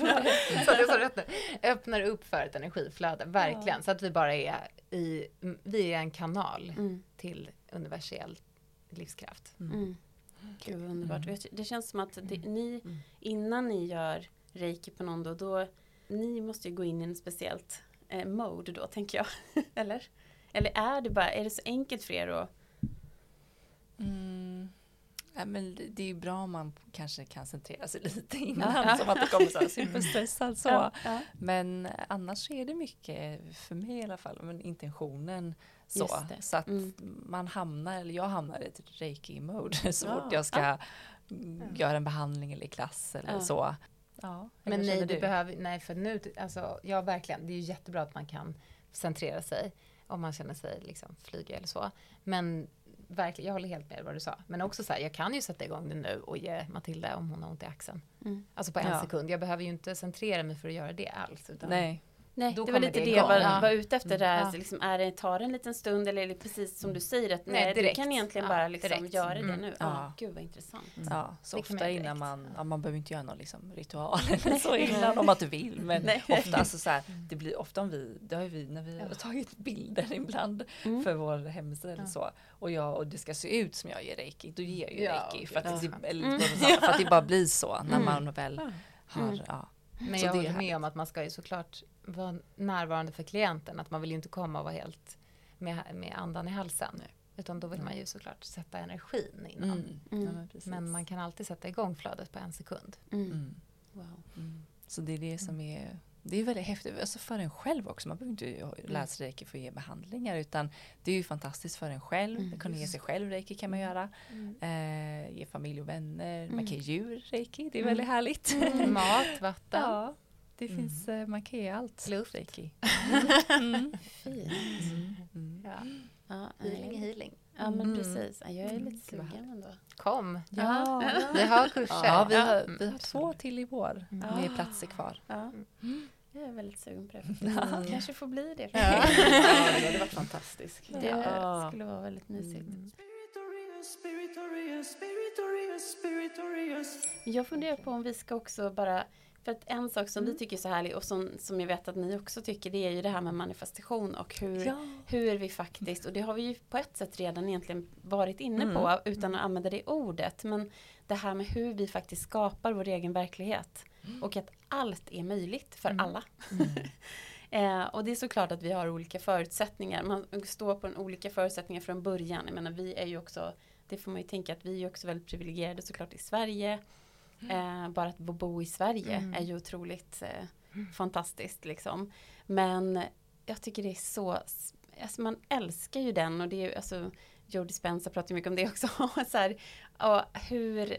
så att jag sa rätt nu. Öppnar upp för ett energiflöde, verkligen. Så att vi bara är i, vi är en kanal Mm. till universell livskraft. Mm. Gud vad underbart. Mm. Vet du, Det känns som att det, ni, Mm. innan ni gör reiki på någon då, då ni måste ju gå in i en speciellt eh, mode då, tänker jag. Eller? Eller är det bara, är det så enkelt för er att... Mm. Ja, men det- det är bra om man kanske kan centrera sig lite innan, Ja. som att det kommer så här superstressad så. Ja, ja. Men annars så är det mycket, för mig i alla fall, men intentionen så. Just det. Så att Mm. man hamnar, eller jag hamnar i ett reiki-mode så Ja. fort jag ska mm, göra en behandling eller klass eller Ja. så. Ja, Men eller nej, känner du behöver, nej, för nu, alltså, ja verkligen, det är ju jättebra att man kan centrera sig om man känner sig liksom flyga eller så. Men verkligen, jag håller helt med vad du sa. Men också så här, jag kan ju sätta igång det nu och ge Matilda om hon har ont i axeln. Mm. Alltså på en Ja. sekund. Jag behöver ju inte centrera mig för att göra det alls. Utan Nej. Nej, Då det var kommer lite det det jag var, igång. var ute efter där. Ja. Så liksom, är det, tar det en liten stund eller är det precis som du säger att Nej, nej, direkt. du kan egentligen Ja, bara liksom direkt. göra det Mm. nu. Ja. Ja. Gud vad intressant. Ja, så Det kan ofta man göra innan direkt. man, ja, man behöver inte göra någon liksom ritual eller så innan om att du vill. Men Nej. ofta, alltså, så här, det blir ofta om vi, det har ju vi när vi har tagit bilder ibland Mm. för vår hemsida eller så. Och, jag, och det ska se ut som jag ger reiki, då ger jag ju Ja, reiki. För att, ja. det, eller, Mm. för att det bara blir så när Mm. man väl har, Mm. ja. Men Så jag det är håller med härligt. om att man ska ju såklart vara närvarande för klienten. Att man vill ju inte komma och vara helt med, med andan i halsen. Utan då vill man ju såklart sätta energin innan. Mm. Mm. Ja, men, precis. Men man kan alltid sätta igång flödet på en sekund. Mm. Mm. Wow. Mm. Så det är det som är, det är väldigt häftigt, alltså för en själv också. Man behöver inte lära sig reiki för att ge behandlingar, utan det är ju fantastiskt för en själv. Mm. Kunna ge sig själv reiki kan man göra. Mm. Eh, ge familj och vänner. Man Mm. kan ge djur reiki, det är Mm. väldigt härligt. Mat, vatten. Ja, det Mm. finns, eh, man kan ge allt. Luft. Reiki. Mm. Fint. Mm. Ja. Ja, Healing, nej. healing. Ja, men Mm. precis. Ja, jag är lite Mm. sugen ändå. Kom. Ja. Vi har kurser. Ja, vi har, Mm. vi har två till i vår Mm. med platser kvar. Ja. Jag är väldigt sugen på det. Ja. Kanske får bli det. Ja, det hade varit fantastiskt. Det Ja. skulle vara väldigt mysigt. Spiritorius, spiritorius, spiritorius, spiritorius. Jag funderar på om vi ska också bara, för att en sak som Mm. vi tycker är så härlig och som, som jag vet att ni också tycker, det är ju det här med manifestation och hur, Ja. hur vi faktiskt, och det har vi ju på ett sätt redan egentligen varit inne Mm. på utan att använda det ordet, men det här med hur vi faktiskt skapar vår egen verklighet och att allt är möjligt för Mm. alla. Eh, och det är såklart att vi har olika förutsättningar. Man står på en olika förutsättningar från början. Jag menar, vi är ju också, det får man ju tänka att vi är också väldigt privilegierade såklart i Sverige. Eh, bara att bo i Sverige Mm. är ju otroligt eh, fantastiskt liksom. Men jag tycker det är så, alltså man älskar ju den och det är ju, alltså Joe Dispenza pratar ju mycket om det också. så här, och hur,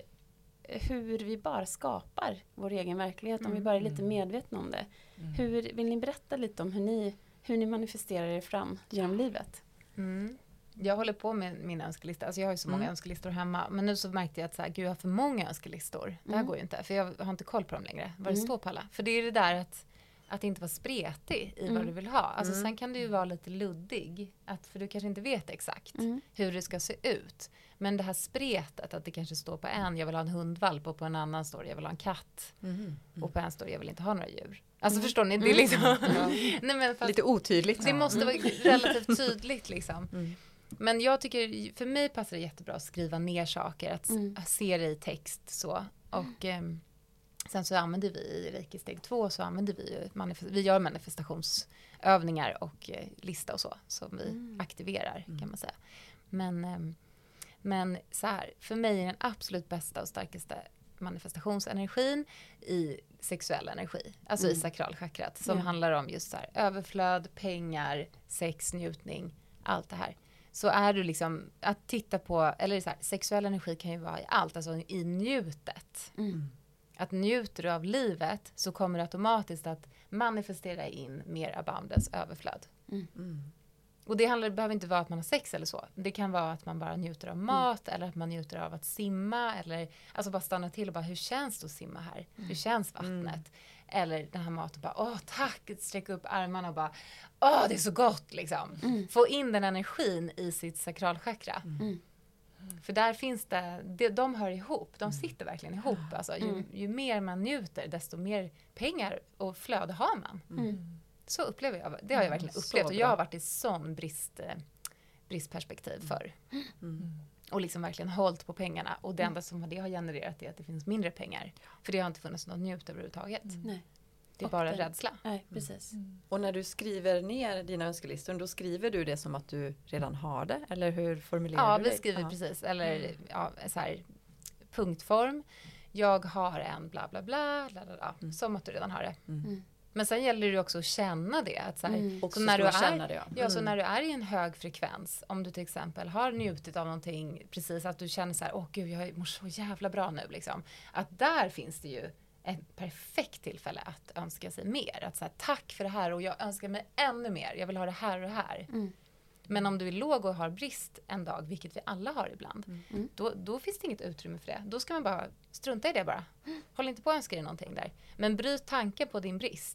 hur vi bara skapar vår egen verklighet om vi bara är lite medvetna om det. Hur, vill ni berätta lite om hur ni, hur ni manifesterar er fram genom livet? Mm. Jag håller på med min önskelista. Alltså jag har ju så många Mm. önskelistor hemma. Men nu så märkte jag att så här, gud, jag har för många önskelistor. Det här Mm. går ju inte. För jag har inte koll på dem längre. Vad det Mm. står på alla. För det är det där att, att inte vara spretig i Mm. vad du vill ha. Alltså Mm. sen kan du ju vara lite luddig. Att, för du kanske inte vet exakt Mm. hur det ska se ut. Men det här spretet, att det kanske står på en, jag vill ha en hundvalp, och på en annan står det, jag vill ha en katt. Mm. Och på en står det, jag vill inte ha några djur. Alltså Mm. förstår ni? Det är liksom... Ja. Nej, men fast Lite otydligt. det måste vara relativt tydligt liksom. Mm. Men jag tycker, för mig passar det jättebra att skriva ner saker, att Mm. s- se det i text så. Och ehm, sen så använder vi i Reiki steg två, så använder vi ju, manifest- vi gör manifestationsövningar och eh, lista och så, som vi Mm. aktiverar kan man säga. Men, ehm, men så här, för mig är den absolut bästa och starkaste manifestationsenergin i sexuell energi, alltså i Mm. sakralchakrat, som Ja. handlar om just så här, överflöd, pengar, sex, njutning, allt det här. Så är du liksom, att titta på, eller så här, sexuell energi kan ju vara i allt, alltså i njutet. Mm. Att njuter du av livet så kommer det automatiskt att manifestera in mer abundance, överflöd. Mm. Och det handlar, det behöver inte vara att man har sex eller så. Det kan vara att man bara njuter av mat, eller att man njuter av att simma, eller alltså bara stanna till och bara, hur känns det att simma här? Hur känns vattnet? Eller den här maten, bara, åh tack, sträcka upp armarna och bara, åh det är så gott liksom. Mm. Få in den energin i sitt sakralchakra. Mm. För där finns det, det, de hör ihop, de sitter verkligen ihop. Alltså, ju, Mm. ju mer man njuter, desto mer pengar och flöde har man. Mm. Så upplever jag, det har jag verkligen så upplevt. Och bra. jag har varit i sån brist, eh, bristperspektiv förr. Mm. Och liksom verkligen hållit på pengarna. Och det enda som det har genererat är att det finns mindre pengar. För det har inte funnits något njut överhuvudtaget. Nej. Det är Och bara det- rädsla. Nej, precis. Och när du skriver ner dina önskelistor, då skriver du det som att du redan har det? Eller hur formulerar Ja, du vi det? skriver Ja. precis. Eller ja, så här, punktform. Jag har en bla bla bla. bla, bla, bla Mm. Som att du redan har det. Mm. Men sen gäller det också att känna det. Att så här, Mm. Också Så när stå du och är- känna det, ja. Ja, så Mm. när du är i en hög frekvens, om du till exempel har njutit av någonting, precis att du känner så här, åh gud, jag mår så jävla bra nu, liksom. Att där finns det ju ett perfekt tillfälle att önska sig mer. Att säga tack för det här och jag önskar mig ännu mer, jag vill ha det här och det här. Mm. Men om du är låg och har brist en dag, vilket vi alla har ibland, Mm. då, då finns det inget utrymme för det. Då ska man bara strunta i det bara. Håll inte på att önska dig någonting där. Men bryt tanken på din brist.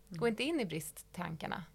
Gå inte in i bristtankarna.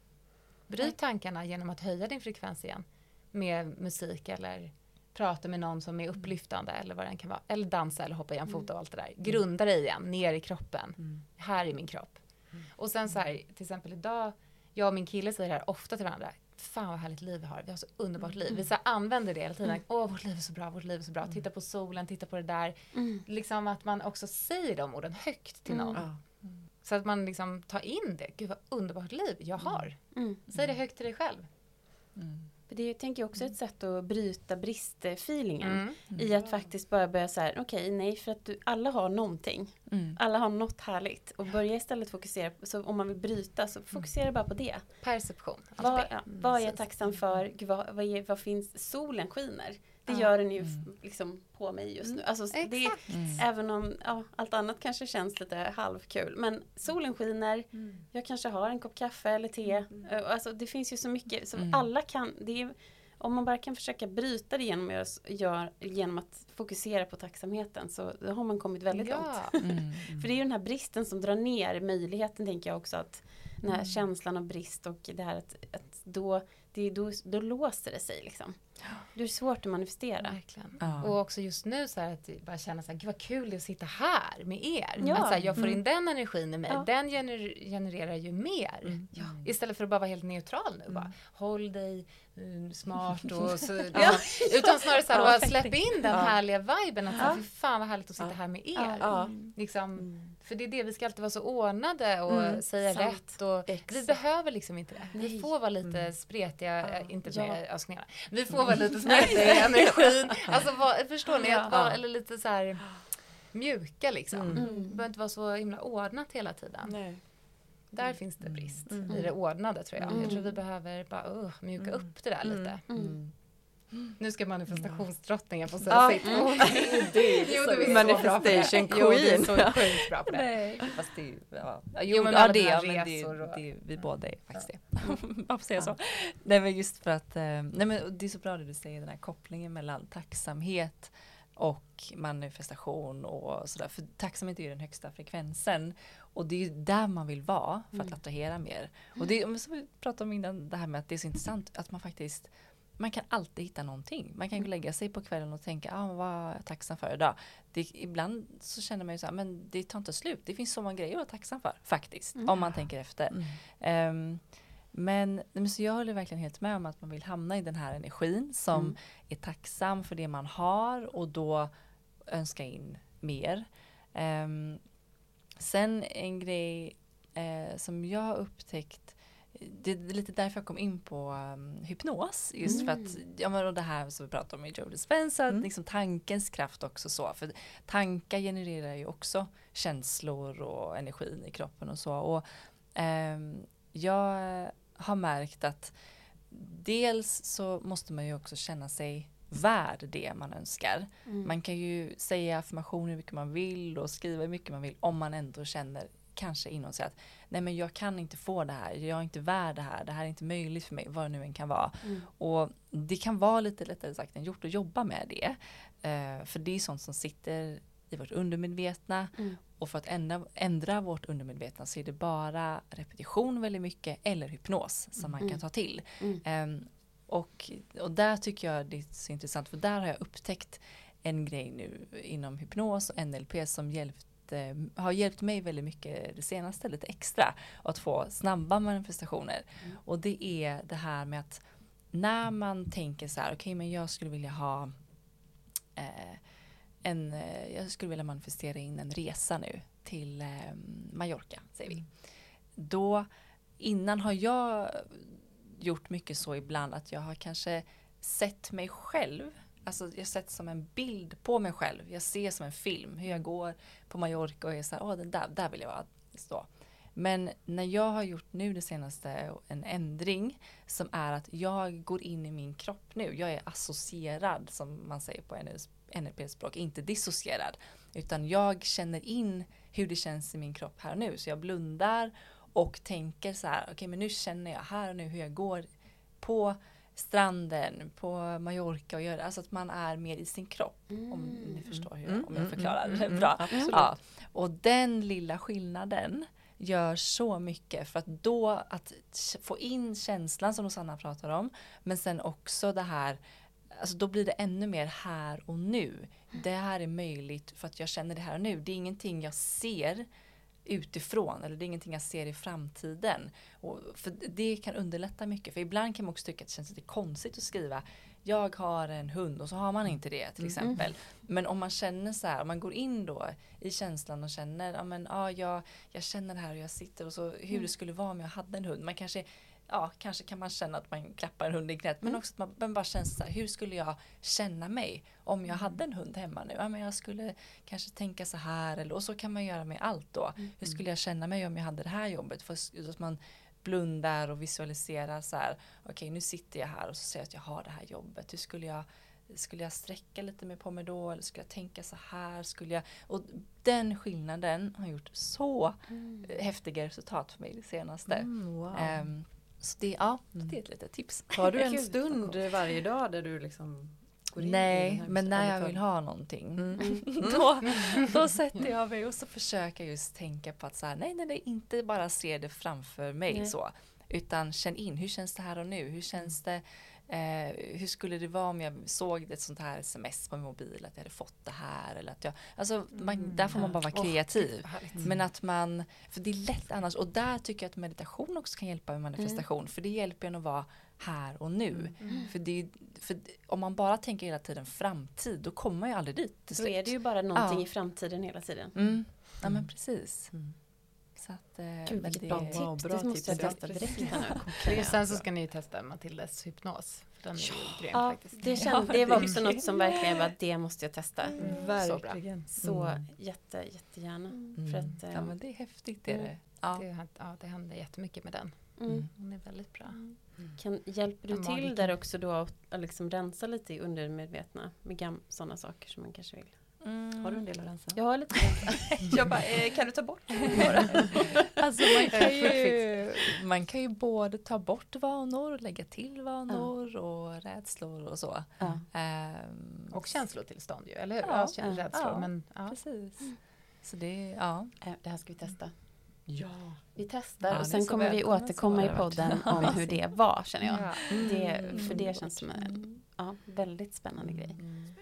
Bryt tankarna genom att höja din frekvens igen. Med musik eller prata med någon som är upplyftande eller vad det kan vara. Eller dansa eller hoppa i en fota och allt det där. Grunda dig igen, ner i kroppen. Mm. Här är min kropp. Och sen så här, till exempel idag, jag och min kille säger det här ofta till varandra. Fan vad härligt liv vi har. Vi har så underbart liv. Vi så här, använder det hela tiden. Åh, vårt liv är så bra, vårt liv är så bra. Titta på solen, titta på det där. Mm. Liksom att man också säger de orden högt till någon. Ja. Så att man liksom tar in det. Gud vad underbart liv jag har. Mm. Säg det högt till dig själv. Mm. För det är, tänker jag också ett sätt att bryta bristfeelingen. Mm. I att faktiskt bara börja så här, okej, nej, för att du, alla har någonting. Mm. Alla har något härligt. Och börja istället fokusera, på, så om man vill bryta så fokusera bara på det. Perception. Allt Vad, det. ja, vad är jag tacksam för? Gud, vad, vad, är, vad finns? Solen skiner. Det Ja. gör den ju f- liksom på mig just nu. Alltså, det, Exakt. Mm. även om ja, allt annat kanske känns lite halvkul. Men solen skiner. Jag kanske har en kopp kaffe eller te. Eh, Alltså, det finns ju så mycket. Så Mm. alla kan... Det är, om man bara kan försöka bryta det genom, att göra- gör, genom att fokusera på tacksamheten, så då har man kommit väldigt långt. Ja. Mm. För det är ju den här bristen som drar ner möjligheten, tänker jag också, att den här känslan av brist och det här att, att då, det, då, då låser det sig liksom. Det är svårt att manifestera. Verkligen. Ja. Och också just nu så här att bara känna så här, gud vad kul det är att sitta här med er. Ja. Att så här, jag får in Mm. den energin i mig. Ja. Den gener- genererar ju mer. Mm. Ja. Istället för att bara vara helt neutral nu. Mm. Bara, håll dig mm, smart och så. Ja. Ja. Utan snarare så här, Ja, bara släpp in den Ja. härliga viben. Att så här, Ja. fy fan vad härligt att sitta här med er. Ja. Liksom, för det är det, vi ska alltid vara så ordnade och Mm, säga sant. rätt. Och vi Exakt. behöver liksom inte det. Vi Nej. får vara lite spretiga, äh, inte Ja. med önskningarna. Vi får vara lite spretiga i energin. Alltså vad, förstår ni? Att vara, Ja. eller lite så här mjuka liksom. Mm. Det behöver inte vara så himla ordnat hela tiden. Nej. Där finns det brist Mm. i det ordnade tror jag. Mm. Jag tror vi behöver bara uh, mjuka Mm. upp det där lite. Mm. Nu ska manifestationsdrottningen få Ja. säga sitt. Mm. Jo, det är Manifestation Jo, det är queen. så sjukt bra på det. Nej, fast det är ju, ja. Jo, Jo, men ja, alla det, dina ja, men det, resor och- det, vi båda är faktiskt det. Varför säger jag så? Nej, men just för att, eh, nej men det är så bra det du säger, den här kopplingen mellan tacksamhet och manifestation och sådär. För tacksamhet är ju den högsta frekvensen. Och det är ju där man vill vara för att Mm. attrahera mer. Och det är, som vi pratade om innan, det här med att det är så intressant att man faktiskt, man kan alltid hitta någonting. Man kan ju lägga sig på kvällen och tänka, ah, vad är jag tacksam för idag? Det, ibland så känner man ju så här, men det tar inte slut. Det finns så många grejer att vara tacksam för, faktiskt. Mm. Om man tänker efter. Mm. Ehm, men, men så jag håller verkligen helt med om att man vill hamna i den här energin som Mm. är tacksam för det man har och då önska in mer. Ehm, sen en grej eh, som jag har upptäckt, det är lite därför jag kom in på um, hypnos. Just Mm. för att, ja men och det här som vi pratade om i Joe Dispenza, Mm. liksom tankens kraft också så. För tankar genererar ju också känslor och energin i kroppen och så. Och ehm, jag har märkt att dels så måste man ju också känna sig värd det man önskar. Mm. Man kan ju säga affirmationer hur mycket man vill och skriva hur mycket man vill om man ändå känner kanske inom sig att nej men jag kan inte få det här, jag är inte värd det här, det här är inte möjligt för mig, vad det nu än kan vara. Mm. Och det kan vara lite lättare sagt än gjort att jobba med det. Eh, för det är sånt som sitter i vårt undermedvetna. Mm. Och för att ändra, ändra vårt undermedvetna så är det bara repetition väldigt mycket eller hypnos som man Mm. kan ta till. Mm. Ehm, och, och där tycker jag det är så intressant för där har jag upptäckt en grej nu inom hypnos och N L P som hjälpt, eh, har hjälpt mig väldigt mycket det senaste, lite extra, att få snabba manifestationer. Mm. Och det är det här med att när man tänker så här, okej okay, men jag skulle vilja ha eh, en, eh, jag skulle vilja manifestera in en resa nu till eh, Mallorca, säger vi. Då, innan har jag gjort mycket så ibland att jag har kanske sett mig själv, alltså jag har sett som en bild på mig själv. Jag ser som en film hur jag går på Mallorca och är så här, åh den där, där vill jag vara. Så. Men när jag har gjort nu det senaste en ändring som är att jag går in i min kropp nu. Jag är associerad som man säger på N L P-språk, inte dissocierad. Utan jag känner in hur det känns i min kropp här och nu. Så jag blundar och tänker så här, okej okay, men nu känner jag här och nu hur jag går på stranden, på Mallorca och gör det. Alltså att man är mer i sin kropp. Mm. Om ni förstår hur Mm, om jag mm, förklarar mm, det mm, bra. absolut. Ja. Och den lilla skillnaden gör så mycket för att då att få in känslan som Rosanna pratar om, men sen också det här, alltså då blir det ännu mer här och nu. Det här är möjligt för att jag känner det här och nu. Det är ingenting jag ser utifrån, eller det är ingenting jag ser i framtiden. Och för det kan underlätta mycket, för ibland kan man också tycka att det känns lite konstigt att skriva jag har en hund och så har man inte det till exempel. Mm. Men om man känner så här, om man går in då i känslan och känner, ja men ja, jag, jag känner det här och jag sitter och så hur mm. det skulle vara om jag hade en hund. Man kanske, ja, kanske kan man känna att man klappar en hund i knät, mm. men också att man, man bara känner så här, hur skulle jag känna mig om jag hade en hund hemma nu? Ja, men jag skulle kanske tänka så här, eller, och så kan man göra med allt då. Mm. Hur skulle jag känna mig om jag hade det här jobbet? För att man blundar och visualiserar så här, okej okay, nu sitter jag här och så ser jag att jag har det här jobbet. Hur skulle jag, skulle jag sträcka lite mer på mig då? Eller skulle jag tänka så här? Skulle jag, och den skillnaden har gjort så mm. häftiga resultat för mig det senaste. Mm, wow. um, så det, ja, mm. det är ett litet tips. Har du en stund varje dag där du liksom går in? Nej, men när jag vill ha någonting mm. Mm. Då, då sätter jag mig och så försöker jag just tänka på att så här, nej, nej, nej, inte bara se det framför mig nej. Så, utan känn in, hur känns det här och nu? Hur känns det, eh, hur skulle det vara om jag såg ett sånt här sms på min mobil att jag hade fått det här eller att jag, alltså man, mm. där får man bara vara kreativ. Oh, men att man, för det är lätt annars, och där tycker jag att meditation också kan hjälpa med manifestation, mm. för det hjälper en att vara här och nu. Mm. För, det, för om man bara tänker hela tiden framtid, då kommer man ju aldrig dit. Då är det ju bara någonting ja. I framtiden hela tiden. Mm. Ja, men precis. Mm. Så att, eh, Gud, vilket det, bra tips. Wow, bra det måste jag testa direkt här nu. Och sen så ska ni testa Matildas hypnos. För den är ju grym ja, faktiskt. Det, känd, det var också något som verkligen var, det måste jag testa. Mm. Verkligen. Så, bra. så mm. jätte, jättegärna. Mm. För att, eh, ja, men det är häftigt. Är det. Ja. Det, ja, det händer jättemycket med den. Mm. Den är väldigt bra. Mm. Kan, hjälper du till magiken. Där också då att, att liksom rensa lite i undermedvetna med gam, sådana saker som man kanske vill? Mm. Har du en del att rensa? Jag har lite rensa. Jag bara, eh, kan du ta bort alltså man kan, ju, man kan ju både ta bort vanor och lägga till vanor ja. Och rädslor och så. Ja. Um, och känslotillstånd ju, eller hur? Ja, ja, rädslor, ja, men, ja. precis. Mm. Så det, ja. Det här ska vi testa. Ja. Vi testar ja, och sen kommer vi återkomma i podden om hur det var, känner jag. Ja. Mm. Det, för det känns som en ja, väldigt spännande mm. grej.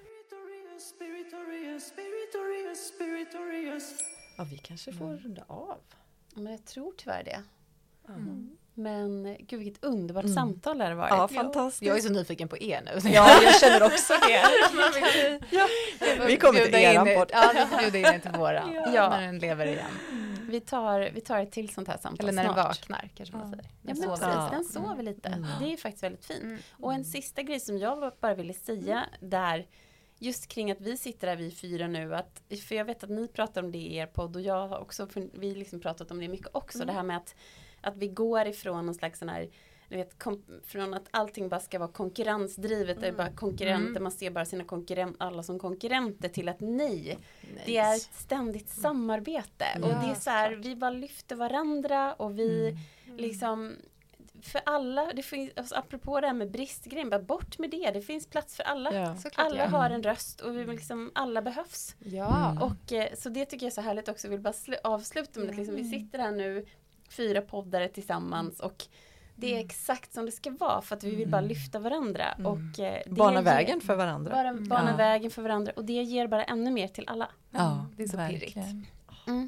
Spiritorius, spiritorius, spiritorius. Ja, vi kanske får mm. runda av. Men jag tror tyvärr det. Mm. Men gud, vilket underbart mm. samtal det har varit. Ja, fantastiskt. Jag är så nyfiken på er nu. Ja, jag känner också det. ja. Vi kommer till er podd. Ja, vi bjuder in till våra. Ja. När den lever igen. Vi tar, vi tar ett till sånt här samtal eller när snart. Den vaknar, kanske man ja. säger. Den ja, men precis, ja. Den sover lite. Mm. Det är faktiskt väldigt fint. Mm. Och en sista grej som jag bara ville säga där, just kring att vi sitter här, vi fyra nu, att, för jag vet att ni pratar om det i er podd och jag har också, vi liksom pratat om det mycket också, mm. det här med att, att vi går ifrån någon slags sån här, du vet, kom, från att allting bara ska vara konkurrensdrivet, mm. det är bara konkurrenter, mm. man ser bara sina konkurrenter, alla som konkurrenter, till att nej, nej. Det är ett ständigt samarbete mm. och det är så här, vi bara lyfter varandra och vi mm. liksom, för alla, det finns, alltså, apropå det här med bristgrejen, bara bort med det, det finns plats för alla, ja. alla ja. Har en röst och vi liksom, alla behövs. Ja. Mm. Och eh, så det tycker jag är så härligt också, jag vill bara slu- avsluta med att liksom, vi sitter här nu, fyra poddare tillsammans och det är exakt som det ska vara för att vi vill bara lyfta varandra. Mm. Och, eh, bana vägen ger, för varandra. Bara, bana ja. Vägen för varandra och det ger bara ännu mer till alla. Ja, det är så pirrigt. Mm.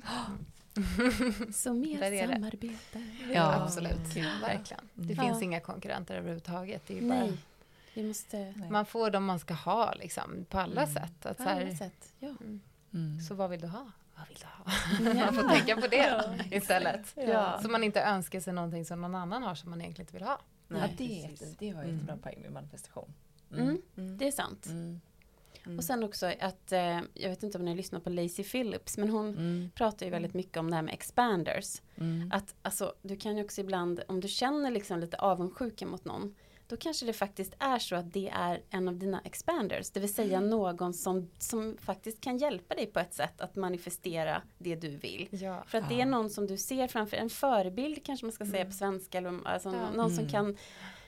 Så mer samarbete. Ja, absolut. Ja, verkligen. Det ja. Finns inga konkurrenter överhuvudtaget. Det är bara, nej, vi måste... Man får dem man ska ha liksom, på alla mm. sätt. Att på så här, alla sätt, ja. Mm. Så vad vill du ha? Vad vill du ha? Ja. Man får tänka på det då, istället. Ja. Så man inte önskar sig någonting som någon annan har som man egentligen inte vill ha. Nej, ja, det, det var ju ett bra poäng med manifestation. Mm. Mm. Mm. Det är sant. Mm. Mm. Och sen också att, eh, jag vet inte om ni lyssnar på Lacey Phillips, men hon mm. pratar ju väldigt mycket om det här med expanders. Mm. Att alltså, du kan ju också ibland, om du känner liksom lite avundsjuka mot någon, då kanske det faktiskt är så att det är en av dina expanders. Det vill säga mm. någon som, som faktiskt kan hjälpa dig på ett sätt att manifestera det du vill. Ja. För att det är någon som du ser framför, en förebild kanske man ska säga mm. på svenska. Eller, alltså, ja. någon som mm. kan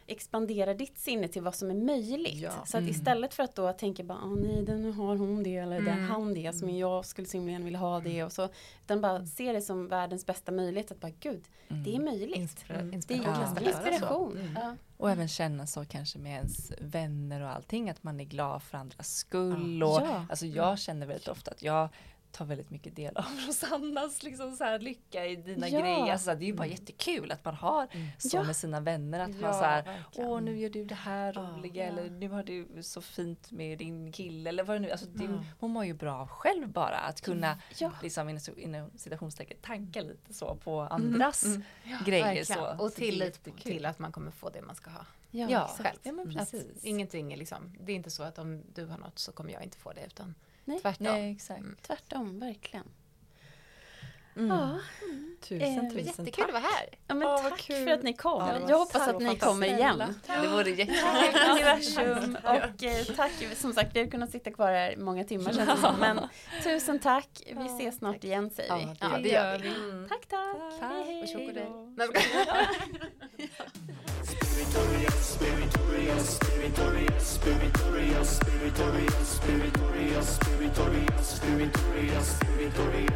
expanderar ditt sinne till vad som är möjligt. Ja. Så att Mm. istället för att då tänka bara, åh nej, den har hon det eller den Mm. han det som jag skulle så himla vilja ha det och så. Utan bara se det som världens bästa möjlighet att bara, gud, det är möjligt. Inspira- Mm. Det är inspiration. Ja. inspiration. Mm. Ja. Och även känna så kanske med ens vänner och allting, att man är glad för andras skull. Och, Ja. alltså jag känner väldigt ofta att jag tar väldigt mycket del av Rosannas liksom så här lycka i dina Ja. grejer. Alltså det är ju bara jättekul att man har så Ja. med sina vänner, att man Ja, så här, verkligen. åh nu gör du det här Ja. roliga, Ja. eller nu har du så fint med din kille, eller vad det nu, alltså det, Ja. hon mår ju bra av själv bara, att kunna Ja. liksom inom, inom citationstecken tanka lite så på andras Mm. grejer. Verkligen. Så. Och Så det är tillit jättekul. till att man kommer få det man ska ha. Ja, Ja, exakt. Själv. Ja, men Att precis. ingenting är liksom, det är inte så att om du har något så kommer jag inte få det, utan Nej. tvärtom. Nej, exakt. Mm. Tvärtom, verkligen. Mm. Ja. Tusen, Eh, Det var tusen jättekul tack. att vara här. Ja, men Åh, vad tack kul. för att ni kom. Ja, det var jag hoppas så att ni fantastiskt. kommer igen. Det vore jättekul. Tack universum och eh, tack, som sagt vi har kunnat sitta kvar här många timmar känns det som, men tusen tack, vi ses snart igen säger vi. Ja, Ja, det gör vi. Mm. Tack tack. Tack. Hej, hej. Och tjock och dig. Spiritorious, spiritorious, spiritorious, spiritorious, spiritorious, spiritorious, spiritorious, spiritorious, spiritorious.